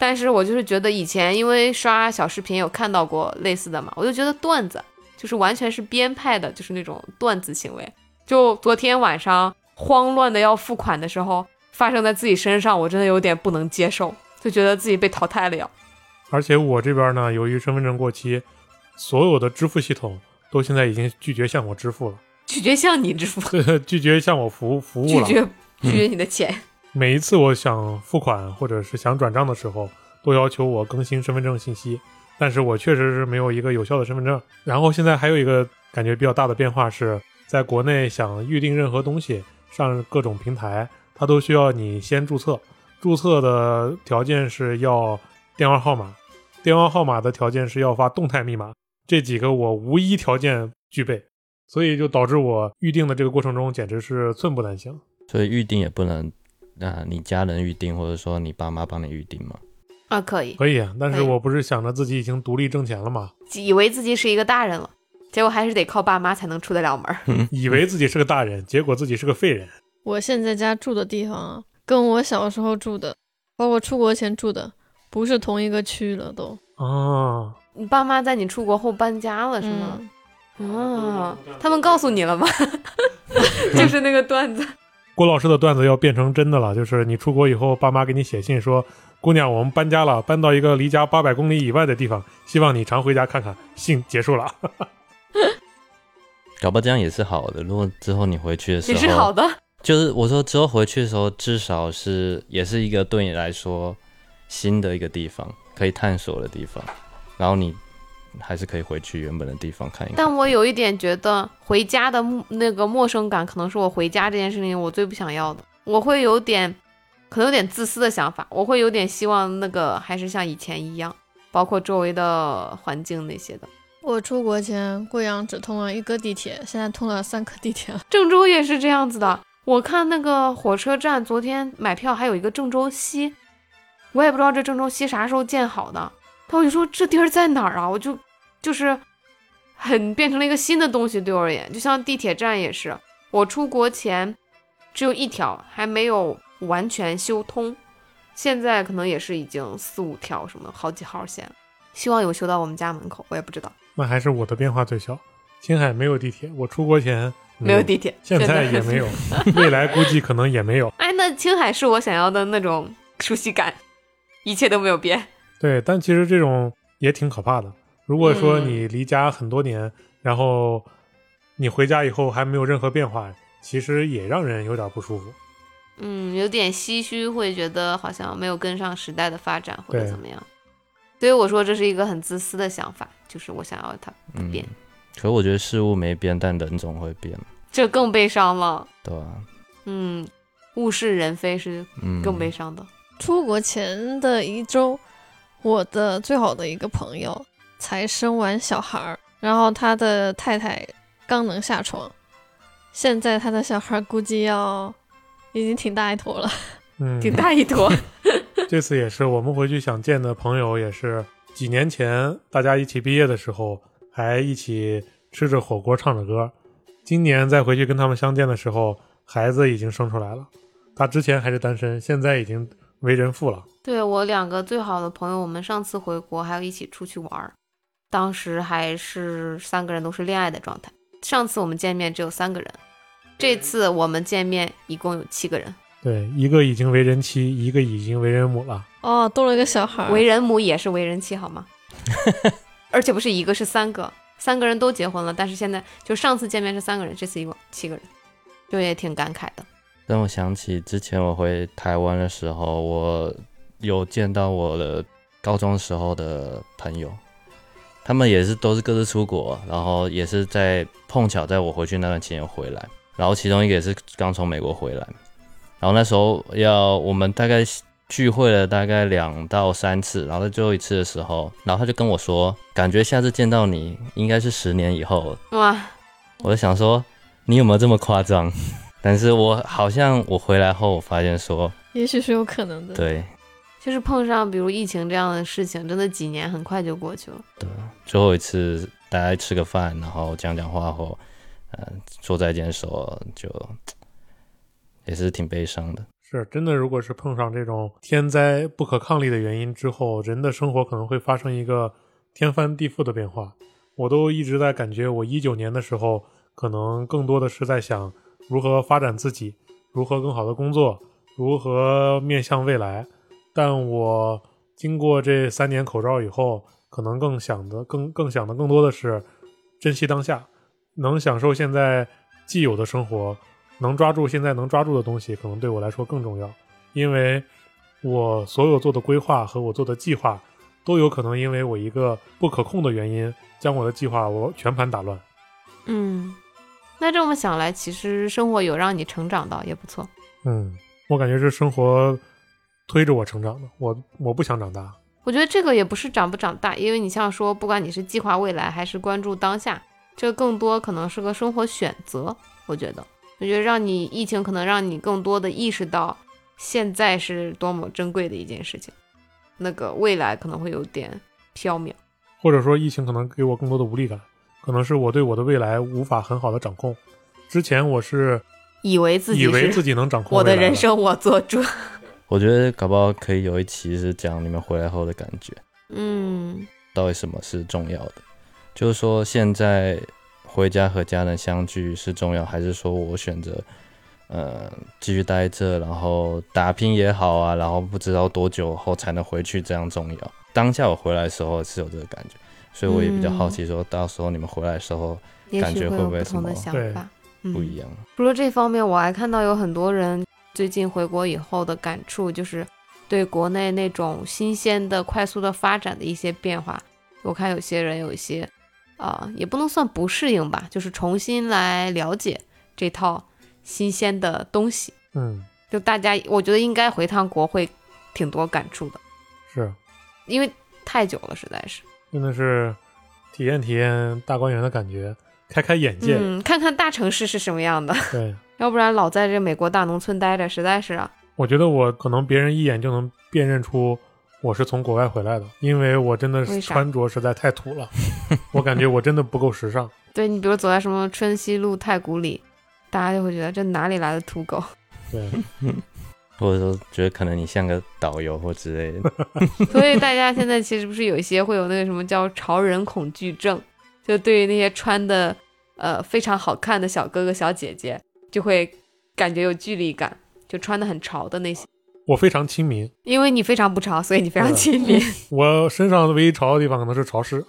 Speaker 1: 但是我就是觉得以前因为刷小视频有看到过类似的嘛，我就觉得段子就是完全是编派的，就是那种段子行为。就昨天晚上慌乱的要付款的时候发生在自己身上，我真的有点不能接受，就觉得自己被淘汰了呀。
Speaker 4: 而且我这边呢，由于身份证过期，所有的支付系统都现在已经拒绝向我支付了，
Speaker 1: 拒绝向你支付，
Speaker 4: 拒绝向我服服务了，
Speaker 1: 拒绝拒绝你的钱。
Speaker 4: 每一次我想付款或者是想转账的时候，都要求我更新身份证信息，但是我确实是没有一个有效的身份证。然后现在还有一个感觉比较大的变化是，在国内想预定任何东西，上各种平台，它都需要你先注册。注册的条件是要电话号码，电话号码的条件是要发动态密码，这几个我无一条件具备，所以就导致我预定的这个过程中简直是寸步难行。
Speaker 2: 所以预定也不能啊，你家人预定，或者说你爸妈帮你预定吗？
Speaker 1: 啊，可以，
Speaker 4: 可以啊，但是我不是想着自己已经独立挣钱了吗？
Speaker 1: 以为自己是一个大人了，结果还是得靠爸妈才能出得了门。
Speaker 4: 以为自己是个大人，结果自己是个废人。
Speaker 3: 我现在家住的地方啊，跟我小时候住的，包括出国前住的，不是同一个区了都。
Speaker 4: 哦，
Speaker 1: 你爸妈在你出国后搬家了是吗？嗯、啊，他们告诉你了吗？就是那个段子。
Speaker 4: 郭老师的段子要变成真的了，就是你出国以后，爸妈给你写信说，姑娘，我们搬家了，搬到一个离家八百公里以外的地方，希望你常回家看看。信结束了。
Speaker 2: 搞不好这样也是好的，如果之后你回去的时候
Speaker 1: 也是好的，
Speaker 2: 就是我说之后回去的时候，至少是也是一个对你来说新的一个地方，可以探索的地方，然后你还是可以回去原本的地方看一看。
Speaker 1: 但我有一点觉得回家的那个陌生感，可能是我回家这件事情我最不想要的。我会有点可能有点自私的想法，我会有点希望那个还是像以前一样，包括周围的环境那些的。
Speaker 3: 我出国前贵阳只通了一个地铁，现在通了三个地铁了。
Speaker 1: 郑州也是这样子的，我看那个火车站昨天买票还有一个郑州西，我也不知道这郑州西啥时候建好的，但我就说这地儿在哪儿啊，我就就是很变成了一个新的东西对我而言。就像地铁站也是，我出国前只有一条还没有完全修通，现在可能也是已经四五条什么好几号线，希望有修到我们家门口，我也不知道。
Speaker 4: 那还是我的变化最小。青海没有地铁，我出国前
Speaker 1: 没有地铁，
Speaker 4: 现在也没有，未来估计可能也没有。
Speaker 1: 哎，那青海是我想要的那种熟悉感，一切都没有变。
Speaker 4: 对，但其实这种也挺可怕的。如果说你离家很多年、嗯、然后你回家以后还没有任何变化，其实也让人有点不舒服。
Speaker 1: 嗯，有点唏嘘，会觉得好像没有跟上时代的发展或者怎么样。所以我说这是一个很自私的想法，就是我想要它不变。嗯，
Speaker 2: 可我觉得事物没变，但人总会变，
Speaker 1: 这更悲伤了。
Speaker 2: 对啊，
Speaker 1: 嗯，物是人非是更悲伤的。
Speaker 3: 嗯、出国前的一周，我的最好的一个朋友才生完小孩，然后他的太太刚能下床，现在他的小孩估计要已经挺大一坨了。
Speaker 4: 嗯，
Speaker 1: 挺大一坨。
Speaker 4: 这次也是我们回去想见的朋友，也是几年前大家一起毕业的时候还一起吃着火锅唱着歌，今年再回去跟他们相见的时候，孩子已经生出来了，他之前还是单身，现在已经为人父了。
Speaker 1: 对，我两个最好的朋友，我们上次回国还有一起出去玩，当时还是三个人都是恋爱的状态。上次我们见面只有三个人，这次我们见面一共有七个人。
Speaker 4: 对，一个已经为人妻，一个已经为人母了。
Speaker 3: 哦，多了一个小孩。
Speaker 1: 为人母也是为人妻好吗？而且不是一个，是三个，三个人都结婚了，但是现在就上次见面是三个人，这次一共七个人，就也挺感慨的。
Speaker 2: 让我想起之前我回台湾的时候，我有见到我的高中时候的朋友，他们也是都是各自出国，然后也是在碰巧在我回去那段期间回来，然后其中一个也是刚从美国回来。然后那时候要我们大概聚会了大概两到三次，然后在最后一次的时候，然后他就跟我说，感觉下次见到你应该是十年以后。
Speaker 1: 哇！
Speaker 2: 我就想说，你有没有这么夸张？但是我好像我回来后，我发现说，
Speaker 3: 也许是有可能的。
Speaker 2: 对，
Speaker 1: 就是碰上比如疫情这样的事情，真的几年很快就过去了。
Speaker 2: 对，最后一次大家吃个饭，然后讲讲话后，呃，说再见的时候就。也是挺悲伤的。
Speaker 4: 是真的，如果是碰上这种天灾不可抗力的原因之后，人的生活可能会发生一个天翻地覆的变化。我都一直在感觉，我一九年的时候可能更多的是在想如何发展自己，如何更好的工作，如何面向未来。但我经过这三年口罩以后，可能更想的更更想的更多的是珍惜当下，能享受现在既有的生活，能抓住现在能抓住的东西，可能对我来说更重要。因为我所有做的规划和我做的计划都有可能因为我一个不可控的原因将我的计划我全盘打乱。
Speaker 1: 嗯，那这么想来，其实生活有让你成长到，也不错。
Speaker 4: 嗯，我感觉是生活推着我成长的，我我不想长大。
Speaker 1: 我觉得这个也不是长不长大，因为你像说，不管你是计划未来还是关注当下，这更多可能是个生活选择。我觉得，我觉得让你疫情可能让你更多的意识到现在是多么珍贵的一件事情，那个未来可能会有点缥缈，
Speaker 4: 或者说疫情可能给我更多的无力感，可能是我对我的未来无法很好的掌控。之前我是
Speaker 1: 以为自己
Speaker 4: 以为自己能掌控
Speaker 1: 我
Speaker 4: 未来
Speaker 1: 的人生我做主。
Speaker 2: 我觉得搞不好可以有一期是讲你们回来后的感觉，
Speaker 1: 嗯，
Speaker 2: 到底什么是重要的？就是说现在回家和家人相聚是重要，还是说我选择呃继续待这，然后打拼也好啊，然后不知道多久后才能回去，这样重要？当下我回来的时候是有这个感觉，所以我也比较好奇说，到时候你们回来的时候感觉会不会什么
Speaker 1: 也许会有不同的想法，
Speaker 2: 不一样？
Speaker 1: 嗯，除了这方面，我还看到有很多人最近回国以后的感触，就是对国内那种新鲜的、快速的发展的一些变化。我看有些人有一些啊、呃，也不能算不适应吧，就是重新来了解这套新鲜的东西。
Speaker 4: 嗯，
Speaker 1: 就大家，我觉得应该回趟国会挺多感触的，
Speaker 4: 是
Speaker 1: 因为太久了，实在是
Speaker 4: 真的是体验体验大观园的感觉，开开眼界。
Speaker 1: 嗯，看看大城市是什么样的。
Speaker 4: 对。
Speaker 1: 要不然老在这美国大农村待着，实在是啊。
Speaker 4: 我觉得我可能别人一眼就能辨认出我是从国外回来的，因为我真的是穿着实在太土了，我感觉我真的不够时尚。
Speaker 1: 对，你比如走在什么春熙路、太古里，大家就会觉得这哪里来的土狗。
Speaker 4: 对，
Speaker 2: 或者说觉得可能你像个导游或之类的。
Speaker 1: 所以大家现在其实不是有一些会有那个什么叫潮人恐惧症，就对于那些穿的呃非常好看的小哥哥小姐姐就会感觉有距离感，就穿的很潮的那些。
Speaker 4: 我非常亲民，
Speaker 1: 因为你非常不潮，所以你非常亲民。
Speaker 4: 我身上唯一潮的地方可能是潮湿。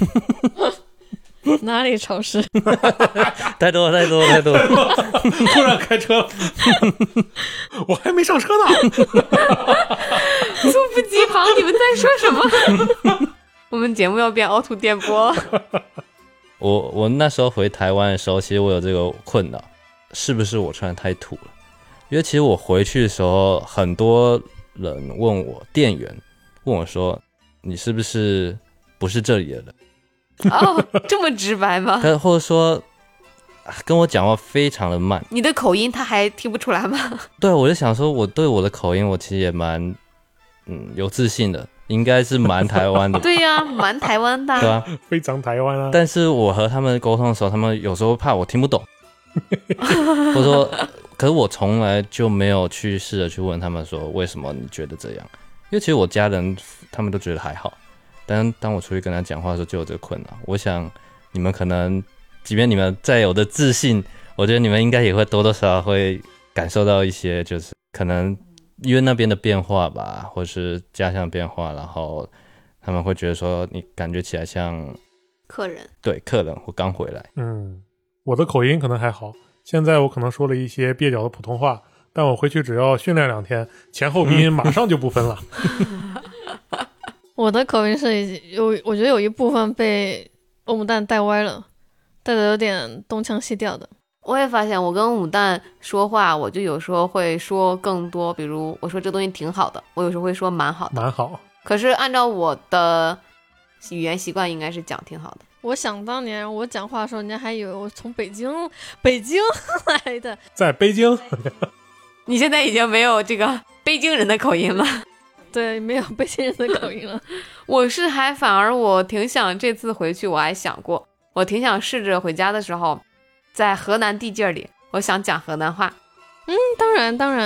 Speaker 3: 哪里潮湿？
Speaker 2: 太多太多太多！
Speaker 4: 突然开车，我还没上车呢。
Speaker 1: 猝不及防，你们在说什么？我们节目要变凹凸电波。
Speaker 2: 我我那时候回台湾的时候，其实我有这个困扰，是不是我穿的太土了？因为其实我回去的时候，很多人问我，店员问我说：“你是不是不是这里的人？”
Speaker 1: 哦，这么直白吗？
Speaker 2: 或者说跟我讲话非常的慢，
Speaker 1: 你的口音他还听不出来吗？
Speaker 2: 对，我就想说，我对我的口音，我其实也蛮嗯有自信的，应该是蛮台湾的。
Speaker 1: 对呀、啊，蛮台湾的，
Speaker 2: 对啊，
Speaker 4: 非常台湾啊。
Speaker 2: 但是我和他们沟通的时候，他们有时候怕我听不懂，或者说，可是我从来就没有去试着去问他们说为什么你觉得这样，因为其实我家人他们都觉得还好。但当我出去跟他讲话的时候，就有这个困扰。我想你们可能，即便你们再有的自信，我觉得你们应该也会多多少少会感受到一些，就是可能因为那边的变化吧，或是家乡的变化，然后他们会觉得说你感觉起来像
Speaker 1: 客人，
Speaker 2: 对客人或刚回来。
Speaker 4: 嗯，我的口音可能还好，现在我可能说了一些蹩脚的普通话，但我回去只要训练两天，前后鼻音马上就不分了。
Speaker 3: 我的口音是有，我觉得有一部分被欧姆蛋带歪了，带的有点东腔西调的。
Speaker 1: 我也发现我跟欧姆蛋说话，我就有时候会说更多，比如我说这东西挺好的，我有时候会说蛮好的，
Speaker 4: 蛮好。
Speaker 1: 可是按照我的语言习惯，应该是讲挺好的。
Speaker 3: 我想当年我讲话的时候，人家还以为我从北京北京来的，
Speaker 4: 在北京。
Speaker 1: 你现在已经没有这个北京人的口音了。
Speaker 3: 对，没有北京人的口音了。
Speaker 1: 我是还反而我挺想这次回去，我还想过，我挺想试着回家的时候，在河南地界里，我想讲河南话。
Speaker 3: 嗯，当然当然，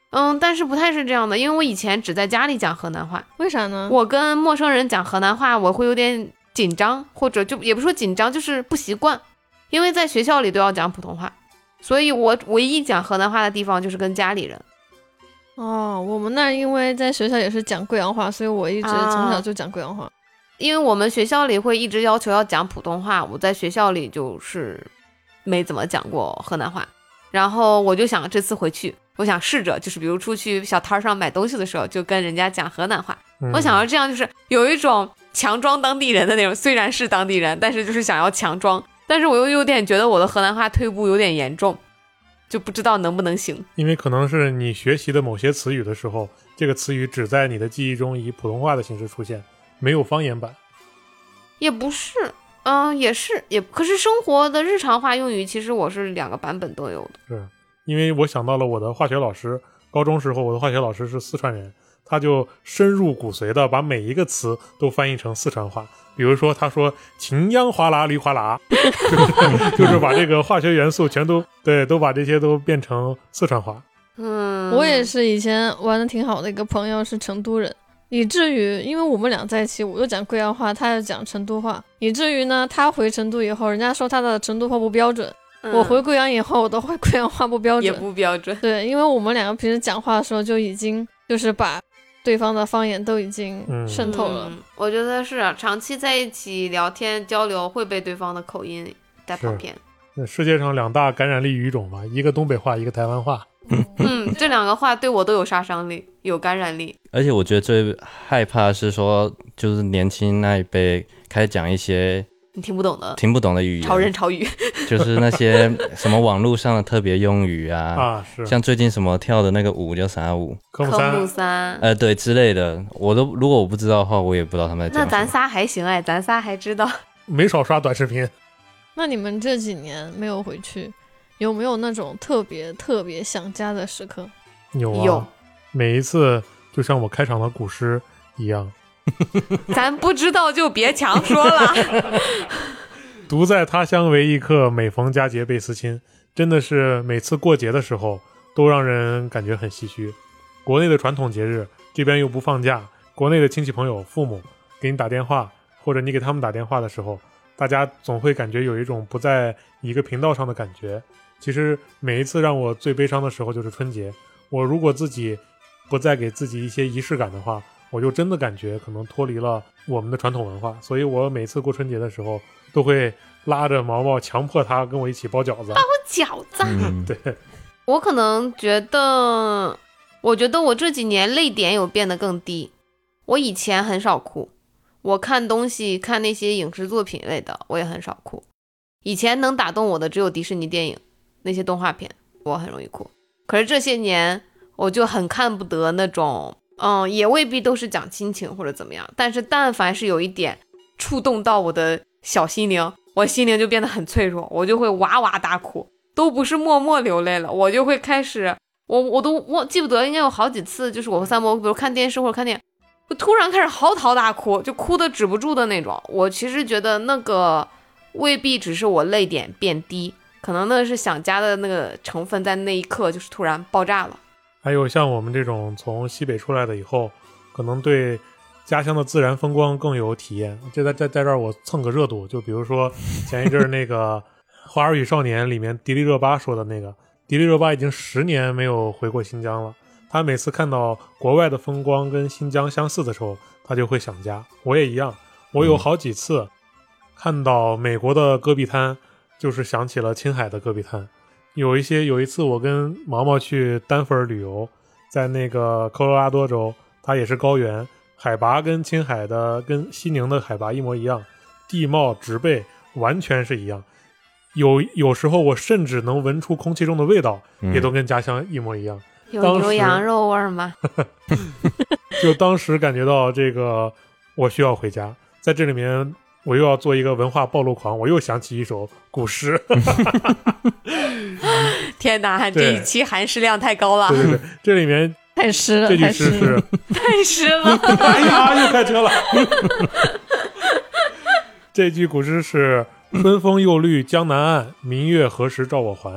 Speaker 1: 嗯，但是不太是这样的，因为我以前只在家里讲河南话。
Speaker 3: 为啥呢？
Speaker 1: 我跟陌生人讲河南话，我会有点紧张，或者就也不说紧张，就是不习惯，因为在学校里都要讲普通话，所以我唯一讲河南话的地方就是跟家里人。
Speaker 3: 哦，我们那因为在学校也是讲贵阳话，所以我一直从小就讲贵阳话。啊，
Speaker 1: 因为我们学校里会一直要求要讲普通话，我在学校里就是没怎么讲过河南话。然后我就想这次回去，我想试着就是比如出去小摊上买东西的时候，就跟人家讲河南话。嗯、我想要这样就是有一种强装当地人的那种，虽然是当地人，但是就是想要强装，但是我又有点觉得我的河南话退步有点严重。就不知道能不能行，因
Speaker 4: 为可能是你学习的某些词语的时候，这个词语只在你的记忆中以普通话的形式出现，没有方言版。
Speaker 1: 也不是，嗯、呃，也是，也可是生活的日常化用语，其实我是两个版本都有的。
Speaker 4: 是因为我想到了我的化学老师，高中时候我的化学老师是四川人，他就深入骨髓的把每一个词都翻译成四川话。比如说他说秦央哗啦氯哗啦就是就是把这个化学元素全都对都把这些都变成四川话。
Speaker 3: 嗯，我也是以前玩的挺好的一个朋友是成都人，以至于因为我们俩在一起，我就讲贵阳话，他就讲成都话，以至于呢他回成都以后，人家说他的成都话不标准、嗯、我回贵阳以后我的贵阳话不标准，
Speaker 1: 也不标准。
Speaker 3: 对，因为我们两个平时讲话的时候就已经就是把对方的方言都已经渗透了、
Speaker 1: 嗯嗯、我觉得是长期在一起聊天交流会被对方的口音带跑偏。
Speaker 4: 那世界上两大感染力语种吧，一个东北话一个台湾话。
Speaker 1: 嗯，这两个话对我都有杀伤力，有感染力。
Speaker 2: 而且我觉得最害怕是说就是年轻那一辈开始讲一些
Speaker 1: 你听不懂的
Speaker 2: 听不懂的语言，
Speaker 1: 潮人潮语，就是
Speaker 2: 那些什么网络上的特别用语啊
Speaker 4: 啊，是
Speaker 2: 像最近什么跳的那个舞叫啥舞，
Speaker 4: 科目
Speaker 1: 三科目三
Speaker 2: 呃对之类的，我都如果我不知道的话，我也不知道他们在讲什么。
Speaker 1: 那咱仨还行哎，咱仨还知道，
Speaker 4: 没少刷短视频。
Speaker 3: 那你们这几年没有回去，有没有那种特别特别想家的时刻？
Speaker 4: 有啊，有，每一次就像我开场的古诗一样。
Speaker 1: 咱不知道就别强说了。
Speaker 4: 独在他乡为异客，每逢佳节倍思亲。真的是每次过节的时候都让人感觉很唏嘘。国内的传统节日这边又不放假，国内的亲戚朋友父母给你打电话，或者你给他们打电话的时候，大家总会感觉有一种不在一个频道上的感觉。其实每一次让我最悲伤的时候就是春节，我如果自己不再给自己一些仪式感的话，我就真的感觉可能脱离了我们的传统文化。所以我每次过春节的时候都会拉着毛毛强迫他跟我一起包饺子。
Speaker 1: 包饺子、
Speaker 2: 嗯、
Speaker 4: 对，
Speaker 1: 我可能觉得我觉得我这几年泪点有变得更低。我以前很少哭，我看东西看那些影视作品类的我也很少哭。以前能打动我的只有迪士尼电影那些动画片，我很容易哭。可是这些年我就很看不得那种嗯，也未必都是讲亲情或者怎么样，但是但凡是有一点触动到我的小心灵，我心灵就变得很脆弱，我就会哇哇大哭，都不是默默流泪了，我就会开始我我都我记不得，应该有好几次就是我和三伯比如看电视或者看电影，我突然开始嚎啕大哭，就哭得止不住的那种。我其实觉得那个未必只是我泪点变低，可能那是想家的那个成分在那一刻就是突然爆炸了。
Speaker 4: 还有像我们这种从西北出来的以后，可能对家乡的自然风光更有体验。这在在在这儿我蹭个热度，就比如说前一阵那个《花儿与少年》里面迪丽热巴说的那个，迪丽热巴已经十年没有回过新疆了。他每次看到国外的风光跟新疆相似的时候，他就会想家。我也一样，我有好几次看到美国的戈壁滩，就是想起了青海的戈壁滩。有一些有一次我跟毛毛去丹佛旅游，在那个科罗拉多州，它也是高原，海拔跟青海的跟西宁的海拔一模一样，地貌植被完全是一样。有有时候我甚至能闻出空气中的味道、嗯、也都跟家乡一模一样。
Speaker 1: 有牛羊肉味吗？
Speaker 4: 就当时感觉到这个我需要回家。在这里面我又要做一个文化暴露狂，我又想起一首古诗。
Speaker 1: 天哪，这一期含诗量太高了。
Speaker 4: 对对对，这里面
Speaker 3: 太诗了，
Speaker 4: 这句诗是
Speaker 1: 太诗了。
Speaker 4: 哎呀，又开车了。这句古诗是春风又绿江南岸，明月何时照我还。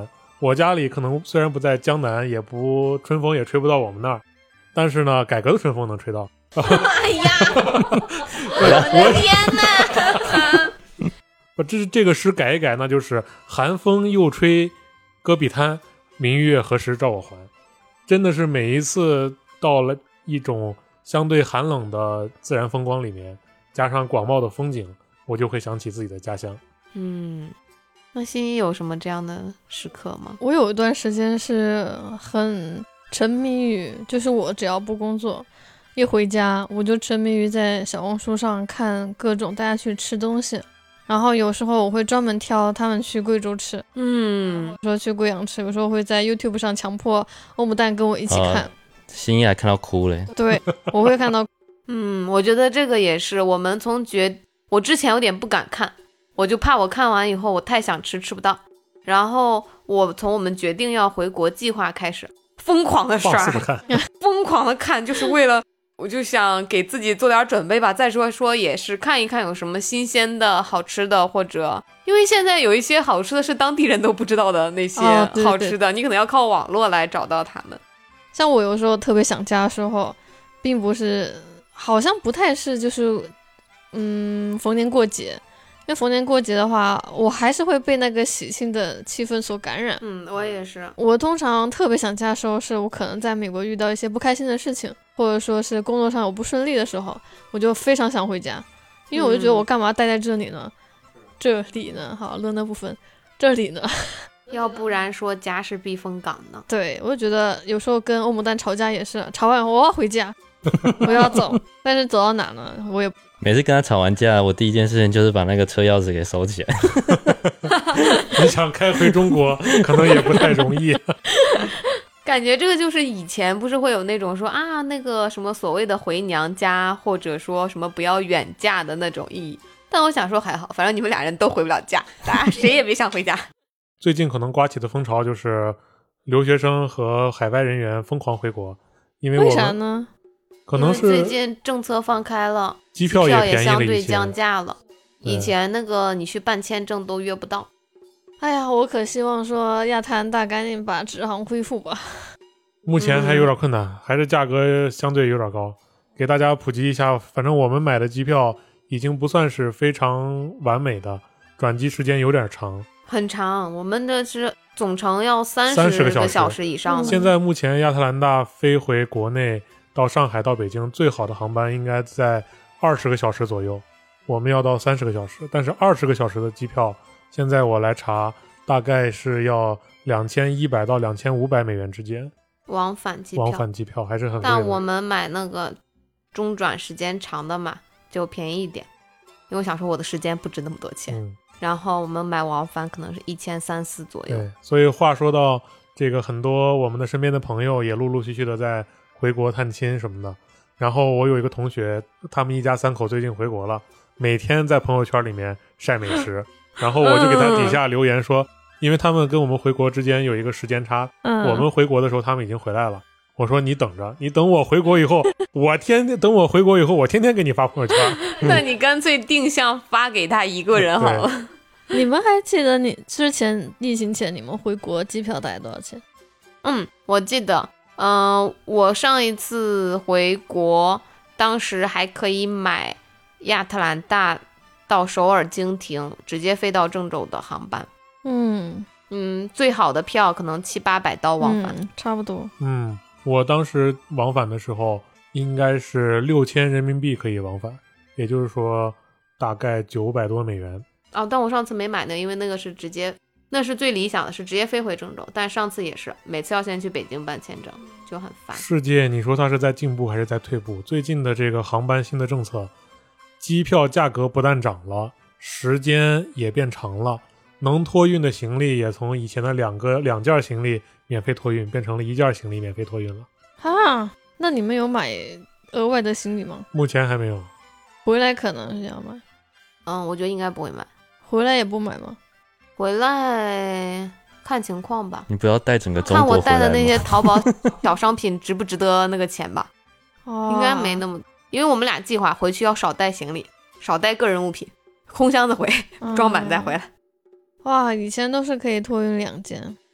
Speaker 4: 我家里可能虽然不在江南，也不春风也吹不到我们那儿，但是呢，改革的春风能吹到。
Speaker 1: 哎呀，我的天哪！
Speaker 4: 这是这个诗改一改，那就是寒风又吹戈壁滩，明月何时照我还。真的是每一次到了一种相对寒冷的自然风光里面，加上广袤的风景，我就会想起自己的家乡。
Speaker 1: 嗯，那欣怡有什么这样的时刻吗？
Speaker 3: 我有一段时间是很沉迷于，就是我只要不工作，一回家我就沉迷于在小红书上看各种大家去吃东西，然后有时候我会专门挑他们去贵州吃，
Speaker 1: 嗯，
Speaker 3: 有时候去贵阳吃，有时候会在 YouTube 上强迫欧姆蛋跟我一起看。
Speaker 2: 欣怡还看到哭嘞。
Speaker 3: 对，我会看到。
Speaker 1: 嗯，我觉得这个也是我们从决，我之前有点不敢看，我就怕我看完以后我太想吃吃不到，然后我从我们决定要回国计划开始疯狂的刷，疯狂的看，就是为了我就想给自己做点准备吧。再说说也是看一看有什么新鲜的好吃的，或者因为现在有一些好吃的是当地人都不知道的那些好吃的，哦、对对，你可能要靠网络来找到他们。
Speaker 3: 像我有时候特别想家的时候，并不是好像不太是就是嗯逢年过节，因为逢年过节的话我还是会被那个喜庆的气氛所感染。
Speaker 1: 嗯，我也是。
Speaker 3: 我通常特别想家的时候是我可能在美国遇到一些不开心的事情，或者说是工作上有不顺利的时候，我就非常想回家，因为我就觉得我干嘛待在这里呢、嗯、这里呢好乐那部分这里呢
Speaker 1: 要不然说家是避风港呢。
Speaker 3: 对，我就觉得有时候跟欧姆蛋吵架也是，吵完我要回家我要走，但是走到哪呢我也
Speaker 2: 每次跟他吵完架，我第一件事情就是把那个车钥匙给收起来
Speaker 4: 你想开回中国可能也不太容易
Speaker 1: 感觉这个就是以前不是会有那种说啊那个什么所谓的回娘家，或者说什么不要远嫁的那种意义，但我想说还好，反正你们俩人都回不了家，大家谁也别想回家
Speaker 4: 最近可能刮起的风潮就是留学生和海外人员疯狂回国，因为我们
Speaker 3: 为啥呢？
Speaker 4: 可能是
Speaker 1: 最近政策放开了，
Speaker 4: 机票也
Speaker 1: 也相对
Speaker 4: 便宜了一些，
Speaker 1: 降价了。以前那个你去办签证都约不到。
Speaker 3: 哎呀，我可希望说亚特兰大赶紧把直航恢复吧。
Speaker 4: 目前还有点困难、嗯、还是价格相对有点高。给大家普及一下，反正我们买的机票已经不算是非常完美的，转机时间有点长，
Speaker 1: 很长，我们的是总程要三十个小时以上的。
Speaker 4: 现在目前亚特兰大飞回国内到上海到北京最好的航班应该在二十个小时左右，我们要到三十个小时，但是二十个小时的机票现在我来查大概是要两千一百到两千五百美元之间，
Speaker 1: 往返机票
Speaker 4: 往返机票还是很贵的。
Speaker 1: 但我们买那个中转时间长的嘛就便宜一点，因为我想说我的时间不值那么多钱、嗯、然后我们买往返可能是一千三四左右。
Speaker 4: 对，所以话说到这个，很多我们的身边的朋友也陆陆续续的在回国探亲什么的，然后我有一个同学，他们一家三口最近回国了，每天在朋友圈里面晒美食然后我就给他底下留言说、嗯、因为他们跟我们回国之间有一个时间差、嗯、我们回国的时候他们已经回来了，我说你等着，你等我回国以后我天天等我回国以后我天天给你发朋友圈
Speaker 1: 那你干脆定向发给他一个人好了
Speaker 3: 你们还记得你之前疫情前你们回国机票大概多少钱？
Speaker 1: 嗯，我记得嗯、呃，我上一次回国当时还可以买亚特兰大到首尔经停直接飞到郑州的航班。
Speaker 3: 嗯
Speaker 1: 嗯，最好的票可能七八百刀往返、
Speaker 3: 嗯、差不多。
Speaker 4: 嗯，我当时往返的时候应该是六千人民币可以往返，也就是说大概九百多美元。
Speaker 1: 哦，但我上次没买那个，因为那个是直接，那是最理想的，是直接飞回郑州。但上次也是，每次要先去北京办签证，就很烦。
Speaker 4: 世界，你说它是在进步还是在退步？最近的这个航班新的政策，机票价格不但涨了，时间也变长了，能托运的行李也从以前的两个两件行李免费托运，变成了一件行李免费托运了。
Speaker 3: 啊，那你们有买额外的行李吗？
Speaker 4: 目前还没有。
Speaker 3: 回来可能是要买。
Speaker 1: 嗯，我觉得应该不会买。
Speaker 3: 回来也不买吗？
Speaker 1: 回来看情况吧。
Speaker 2: 你不要带整个中国回来吗？
Speaker 1: 看我带的那些淘宝小商品值不值得那个钱吧。
Speaker 3: 哦，
Speaker 1: 应该没那么，因为我们俩计划回去要少带行李，少带个人物品，空箱子回，装满再回来。
Speaker 3: 哇，以前都是可以托运两件。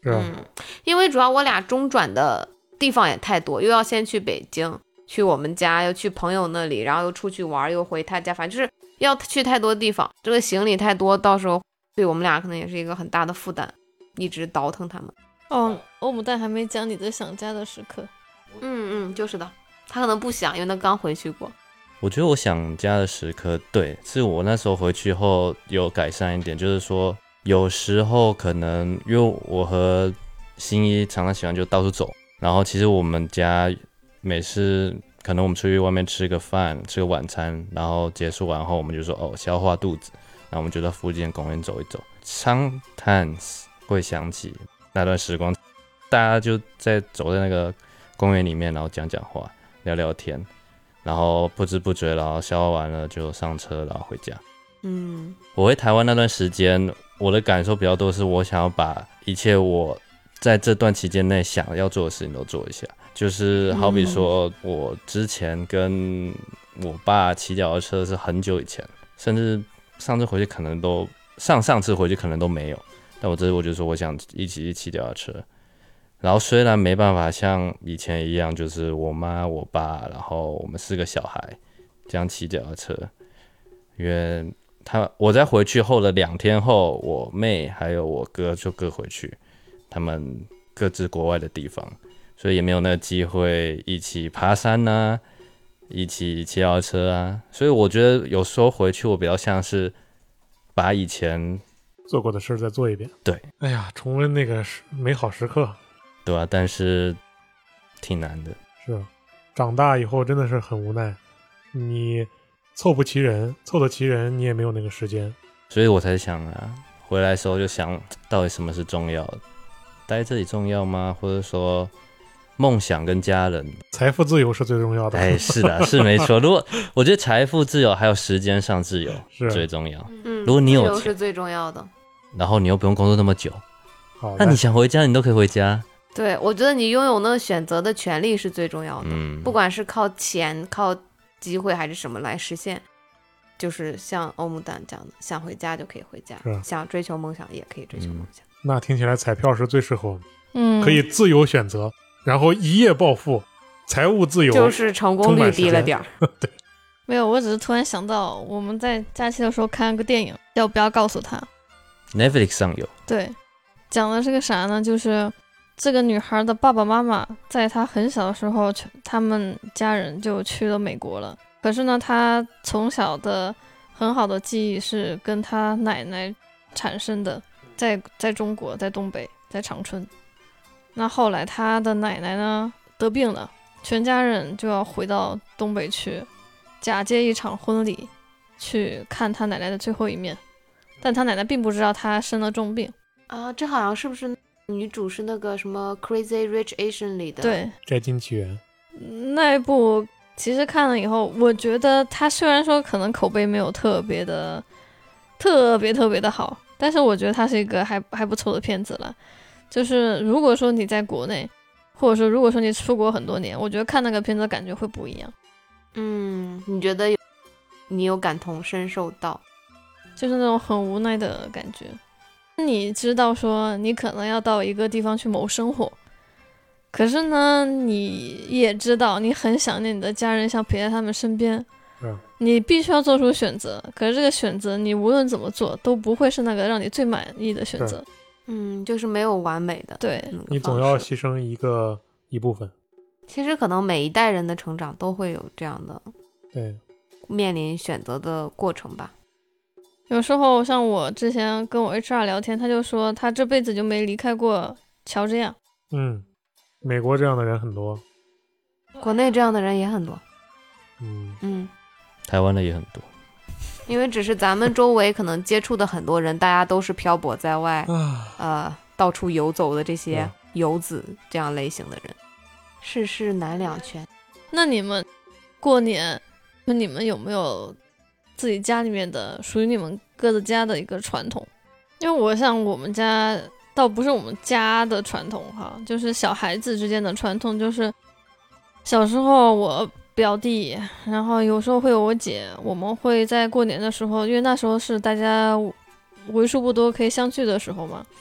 Speaker 4: 是啊，
Speaker 1: 嗯，因为主要我俩中转的地方也太多，又要先去北京，去我们家，又去朋友那里，然后又出去玩，又回他家，反正就是要去太多地方，这个行李太多，到时候对我们俩可能也是一个很大的负担，一直倒腾他们。
Speaker 3: 哦，欧姆蛋还没讲你的想家的时刻。
Speaker 1: 嗯嗯，就是的，他可能不想，因为他刚回去过。
Speaker 2: 我觉得我想家的时刻，对，是我那时候回去后有改善一点，就是说有时候可能因为我和新一常常喜欢就到处走，然后其实我们家每次可能我们出去外面吃个饭，吃个晚餐，然后结束完后我们就说哦消化肚子，然后我们就到附近的公园走一走。Sometimes 会想起那段时光，大家就在走在那个公园里面，然后讲讲话，聊聊天。然后不知不觉，然后消化完了就上车，然后回家。
Speaker 1: 嗯，
Speaker 2: 我回台湾那段时间，我的感受比较多是，我想要把一切我在这段期间内想要做的事情都做一下。就是好比说，我之前跟我爸骑脚踏车是很久以前，甚至上次回去可能都上上次回去可能都没有。但我这次我就说，我想一起骑脚踏车。然后虽然没办法像以前一样，就是我妈我爸，然后我们四个小孩这样骑脚踏车，因为他我在回去后的两天后，我妹还有我哥就各回去，他们各自国外的地方，所以也没有那个机会一起爬山啊，一起骑脚踏车啊，所以我觉得有时候回去我比较像是把以前
Speaker 4: 做过的事再做一遍。
Speaker 2: 对，
Speaker 4: 哎呀，重温那个美好时刻。
Speaker 2: 对啊，但是挺难的。
Speaker 4: 是，长大以后真的是很无奈，你凑不齐人，凑得齐人你也没有那个时间。
Speaker 2: 所以我才想啊，回来的时候就想到底什么是重要的，待在这里重要吗？或者说梦想跟家人，
Speaker 4: 财富自由是最重要的。
Speaker 2: 哎，是的，是没错。如果我觉得财富自由还有时间上自由
Speaker 4: 是
Speaker 2: 最重要。
Speaker 1: 嗯，
Speaker 2: 如果你有钱
Speaker 1: 自由是最重要的。
Speaker 2: 然后你又不用工作那么久，
Speaker 4: 好，
Speaker 2: 那你想回家你都可以回家。
Speaker 1: 对，我觉得你拥有那个选择的权利是最重要的，
Speaker 2: 嗯，
Speaker 1: 不管是靠钱、靠机会还是什么来实现，就是像欧姆蛋讲的，想回家就可以回家，想追求梦想也可以追求梦想。
Speaker 4: 嗯、那听起来彩票是最适合我们，
Speaker 3: 嗯，
Speaker 4: 可以自由选择，然后一夜暴富，财务自由，
Speaker 1: 就是成功率低了点儿。
Speaker 4: 对，
Speaker 3: 没有，我只是突然想到，我们在假期的时候看了个电影，要不要告诉他
Speaker 2: ？Netflix 上有。
Speaker 3: 对，讲的是个啥呢？就是这个女孩的爸爸妈妈在她很小的时候，他们家人就去了美国了。可是呢，她从小的很好的记忆是跟她奶奶产生的，在在中国，在东北，在长春。那后来她的奶奶呢得病了，全家人就要回到东北去，假借一场婚礼去看她奶奶的最后一面。但她奶奶并不知道她生了重病
Speaker 1: 啊，这好像是不是女主是那个什么 Crazy Rich Asian 里的？
Speaker 3: 对，
Speaker 4: 摘金奇缘
Speaker 3: 那一部其实看了以后，我觉得它虽然说可能口碑没有特别的特别特别的好，但是我觉得它是一个还还不错的片子了。就是如果说你在国内，或者说如果说你出国很多年，我觉得看那个片子感觉会不一样。
Speaker 1: 嗯，你觉得有你有感同身受到，
Speaker 3: 就是那种很无奈的感觉。你知道说你可能要到一个地方去谋生活，可是呢你也知道你很想念你的家人，想陪在他们身边，
Speaker 4: 嗯，
Speaker 3: 你必须要做出选择，可是这个选择你无论怎么做都不会是那个让你最满意的选择。
Speaker 1: 嗯，就是没有完美的，
Speaker 3: 对，
Speaker 4: 你总要牺牲一个一部分。
Speaker 1: 其实可能每一代人的成长都会有这样的
Speaker 4: 对
Speaker 1: 面临选择的过程吧。
Speaker 3: 有时候像我之前跟我 H R 聊天，他就说他这辈子就没离开过乔治亚。
Speaker 4: 嗯，美国这样的人很多，
Speaker 1: 国内这样的人也很多。
Speaker 4: 嗯
Speaker 1: 嗯，
Speaker 2: 台湾的也很多，
Speaker 1: 因为只是咱们周围可能接触的很多人，大家都是漂泊在外，呃，到处游走的这些游子这样类型的人，世事难两全。
Speaker 3: 那你们过年，你们有没有自己家里面的属于你们各自家的一个传统？因为我像我们家倒不是我们家的传统哈，就是小孩子之间的传统，就是小时候我表弟，然后有时候会有我姐，我们会在过年的时候，因为那时候是大家为数不多可以相聚的时候嘛，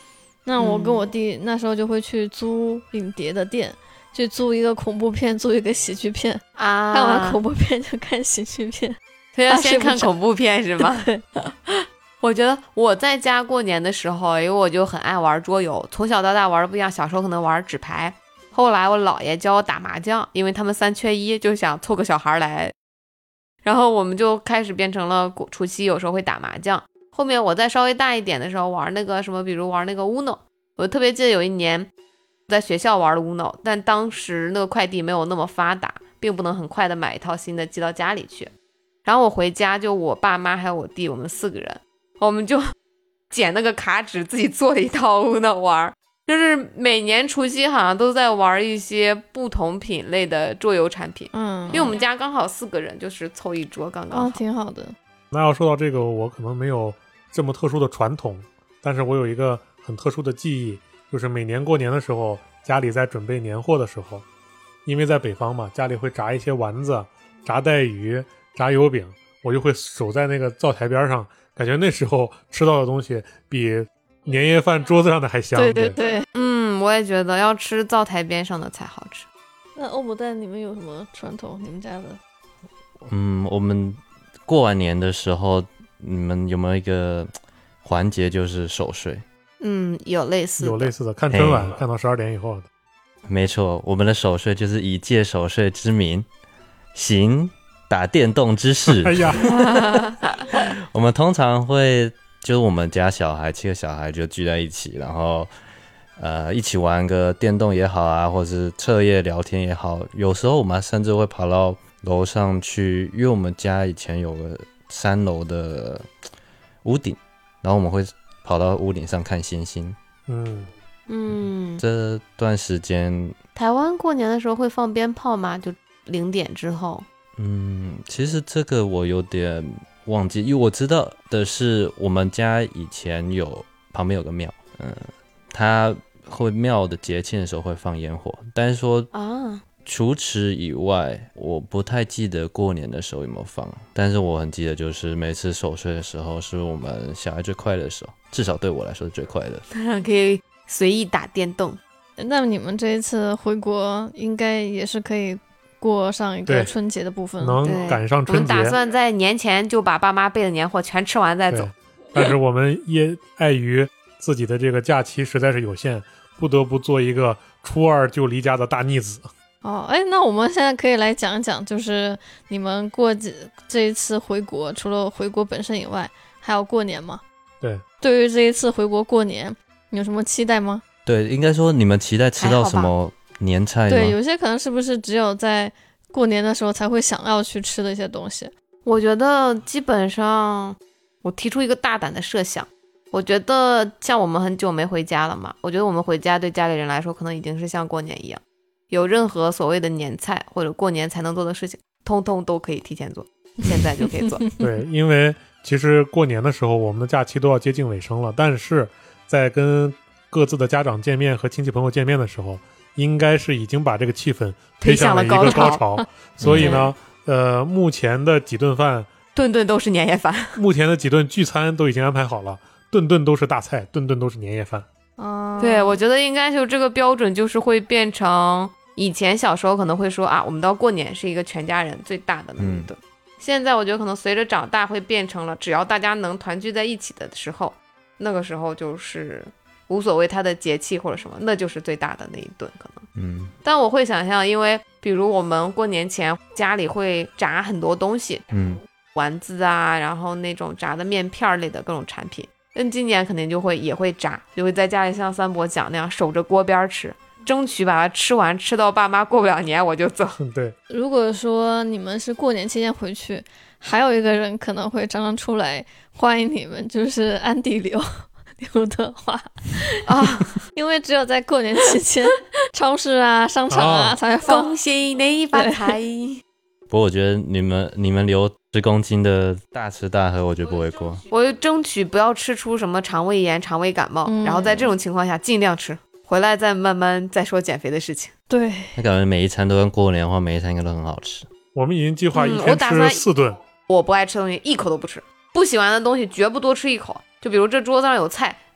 Speaker 3: 那我跟我弟那时候就会去租影碟的店，去租一个恐怖片，租一个喜剧片
Speaker 1: 啊，
Speaker 3: 看完恐怖片就看喜剧片，
Speaker 1: 所以要先看恐怖片是吗？
Speaker 3: 对。
Speaker 1: 我觉得我在家过年的时候，因为我就很爱玩桌游，从小到大玩的不一样。小时候可能玩纸牌，后来我姥爷教我打麻将，因为他们三缺一，就想凑个小孩来，然后我们就开始变成了除夕有时候会打麻将。后面我再稍微大一点的时候玩那个什么，比如玩那个 Uno， 我特别记得有一年在学校玩的 Uno， 但当时那个快递没有那么发达，并不能很快的买一套新的寄到家里去。然后我回家就我爸妈还有我弟，我们四个人，我们就剪那个卡纸自己做了一套 Uno 玩，就是每年除夕好像都在玩一些不同品类的桌游产品。
Speaker 3: 嗯，
Speaker 1: 因为我们家刚好四个人，就是凑一桌刚刚好。
Speaker 3: 哦，挺好的。
Speaker 4: 那要说到这个，我可能没有这么特殊的传统，但是我有一个很特殊的记忆，就是每年过年的时候，家里在准备年货的时候，因为在北方嘛，家里会炸一些丸子、炸带鱼、炸油饼，我就会守在那个灶台边上，感觉那时候吃到的东西比年夜饭桌子上的还香。
Speaker 3: 对对对，
Speaker 1: 嗯，我也觉得要吃灶台边上的才好吃。
Speaker 3: 那欧姆蛋你们有什么传统？你们家的？
Speaker 2: 嗯，我们过完年的时候，你们有没有一个环节就是守岁？
Speaker 1: 嗯，有类似的，
Speaker 4: 有类似的，看春晚
Speaker 2: 哎
Speaker 4: 看到十二点以后的。
Speaker 2: 没错，我们的守岁就是以借守岁之名，行打电动之事。
Speaker 4: 哎呀，
Speaker 2: 我们通常会就是我们家小孩七个小孩就聚在一起，然后呃一起玩个电动也好啊，或是彻夜聊天也好。有时候我们甚至会跑到楼上去，因为我们家以前有个三楼的屋顶，然后我们会跑到屋顶上看星星。
Speaker 4: 嗯
Speaker 1: 嗯，
Speaker 2: 这段时间，
Speaker 1: 台湾过年的时候会放鞭炮吗？就零点之后。
Speaker 2: 嗯，其实这个我有点忘记，因为我知道的是我们家以前有旁边有个庙，嗯，它会庙的节庆的时候会放烟火，但是说
Speaker 1: 啊，
Speaker 2: 除此以外，我不太记得过年的时候有没有放，但是我很记得就是每次守岁的时候是我们小孩最快乐的时候，至少对我来说是最快乐。
Speaker 1: 可以随意打电动。
Speaker 3: 那你们这一次回国应该也是可以过上一个
Speaker 4: 对
Speaker 3: 春节的部分。
Speaker 4: 能
Speaker 1: 对
Speaker 4: 赶上春节。
Speaker 1: 我们打算在年前就把爸妈备的年货全吃完再走
Speaker 4: 对。但是我们也碍于自己的这个假期实在是有限，不得不做一个初二就离家的大逆子。
Speaker 3: 哦，哎，那我们现在可以来讲一讲，就是你们过这这一次回国，除了回国本身以外，还有过年吗？
Speaker 4: 对，
Speaker 3: 对于这一次回国过年，你有什么期待吗？
Speaker 2: 对，应该说你们期待吃到什么年菜吗？
Speaker 3: 对，有些可能是不是只有在过年的时候才会想要去吃的一些东西？
Speaker 1: 我觉得基本上，我提出一个大胆的设想，我觉得像我们很久没回家了嘛，我觉得我们回家对家里人来说，可能已经是像过年一样，有任何所谓的年菜或者过年才能做的事情，通通都可以提前做，现在就可以做。
Speaker 4: 对，因为其实过年的时候，我们的假期都要接近尾声了，但是在跟各自的家长见面和亲戚朋友见面的时候，应该是已经把这个气氛推向了一个高
Speaker 1: 推向了高
Speaker 4: 潮。所以呢，呃，目前的几顿饭，
Speaker 1: 顿顿都是年夜饭。
Speaker 4: 目前的几顿聚餐都已经安排好了，顿顿都是大菜，顿顿都是年夜饭。
Speaker 3: 啊，
Speaker 1: 对，我觉得应该就这个标准就是会变成以前小时候可能会说啊，我们到过年是一个全家人最大的那一顿。嗯、现在我觉得可能随着长大会变成了，只要大家能团聚在一起的时候，那个时候就是无所谓他的节气或者什么，那就是最大的那一顿可能。
Speaker 2: 嗯，
Speaker 1: 但我会想象，因为比如我们过年前家里会炸很多东西，
Speaker 2: 嗯，
Speaker 1: 丸子啊，然后那种炸的面片类的各种产品。但今年肯定就会也会炸，就会在家里像三伯讲那样守着锅边吃，争取把它吃完，吃到爸妈过不了年我就走。
Speaker 4: 对，
Speaker 3: 如果说你们是过年期间回去，还有一个人可能会常常出来欢迎你们，就是安迪刘刘德华啊，因为只有在过年期间，超市啊、商场啊、哦、才会放。
Speaker 1: 恭喜你发财。
Speaker 2: 不过我觉得你们你们留十公斤的大吃大喝，我觉得不为过。
Speaker 1: 我就争取不要吃出什么肠胃炎、肠胃感冒，嗯、然后在这种情况下尽量吃，回来再慢慢再说减肥的事情。
Speaker 3: 对，
Speaker 2: 那感觉每一餐都跟过年的话，每一餐应该都很好吃。
Speaker 4: 我们已经计划一天吃四顿、嗯。
Speaker 1: 我不爱吃的东西一口都不吃，不喜欢的东西绝不多吃一口。就比如这桌子上有菜，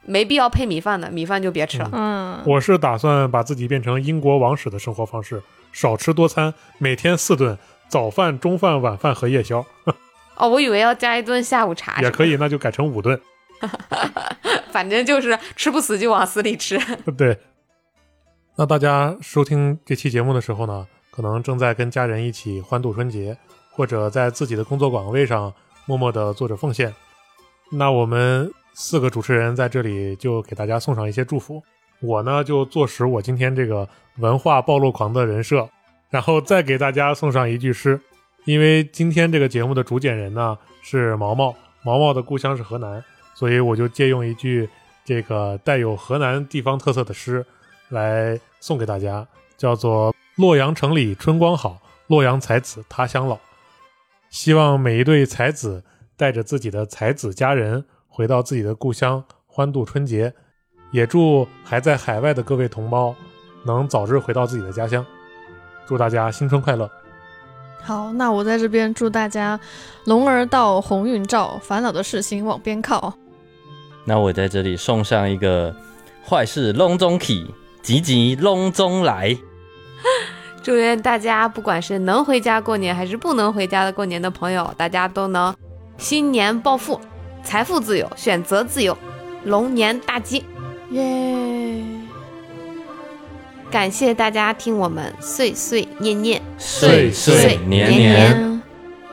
Speaker 1: 没必要配米饭的，米饭就别吃了。
Speaker 3: 嗯，
Speaker 4: 我是打算把自己变成英国王室的生活方式，少吃多餐，每天四顿，早饭、中饭、晚饭和夜宵。
Speaker 1: 哦，我以为要加一顿下午茶。
Speaker 4: 也可以，那就改成五顿。
Speaker 1: 反正就是吃不死就往死里吃。
Speaker 4: 对。那大家收听这期节目的时候呢，可能正在跟家人一起欢度春节，或者在自己的工作岗位上默默地做着奉献。那我们四个主持人在这里就给大家送上一些祝福。我呢就坐实我今天这个文化暴露狂的人设，然后再给大家送上一句诗。因为今天这个节目的主讲人呢是毛毛，毛毛的故乡是河南，所以我就借用一句这个带有河南地方特色的诗来送给大家，叫做洛阳城里春光好，洛阳才子他乡老。希望每一对才子带着自己的才子家人回到自己的故乡欢度春节，也祝还在海外的各位同胞能早日回到自己的家乡。祝大家新春快乐。
Speaker 3: 好，那我在这边祝大家龙儿到，鸿运照，烦恼的事情往边靠。
Speaker 2: 那我在这里送上一个坏事隆中起，吉吉隆中来。
Speaker 1: 祝愿大家不管是能回家过年还是不能回家的过年的朋友，大家都能新年暴富，财富自由，选择自由，龙年大吉，耶！感谢大家听我们碎碎念念，
Speaker 2: 岁岁年年。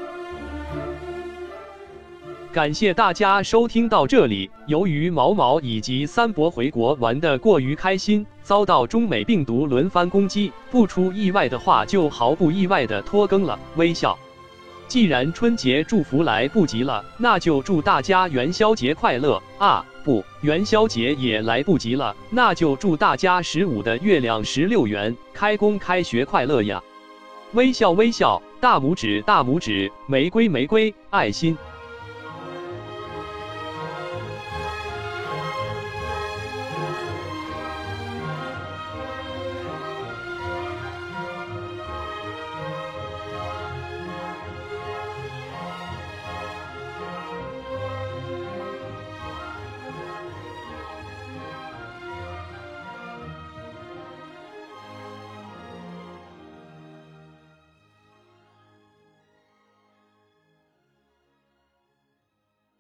Speaker 5: 感谢大家收听到这里。由于毛毛以及三伯回国玩得过于开心，遭到中美病毒轮番攻击，不出意外的话就毫不意外的拖更了。微笑。既然春节祝福来不及了，那就祝大家元宵节快乐啊！不，元宵节也来不及了，那就祝大家十五的月亮十六圆，开工开学快乐呀！微笑微笑，大拇指大拇指，玫瑰玫瑰，爱心。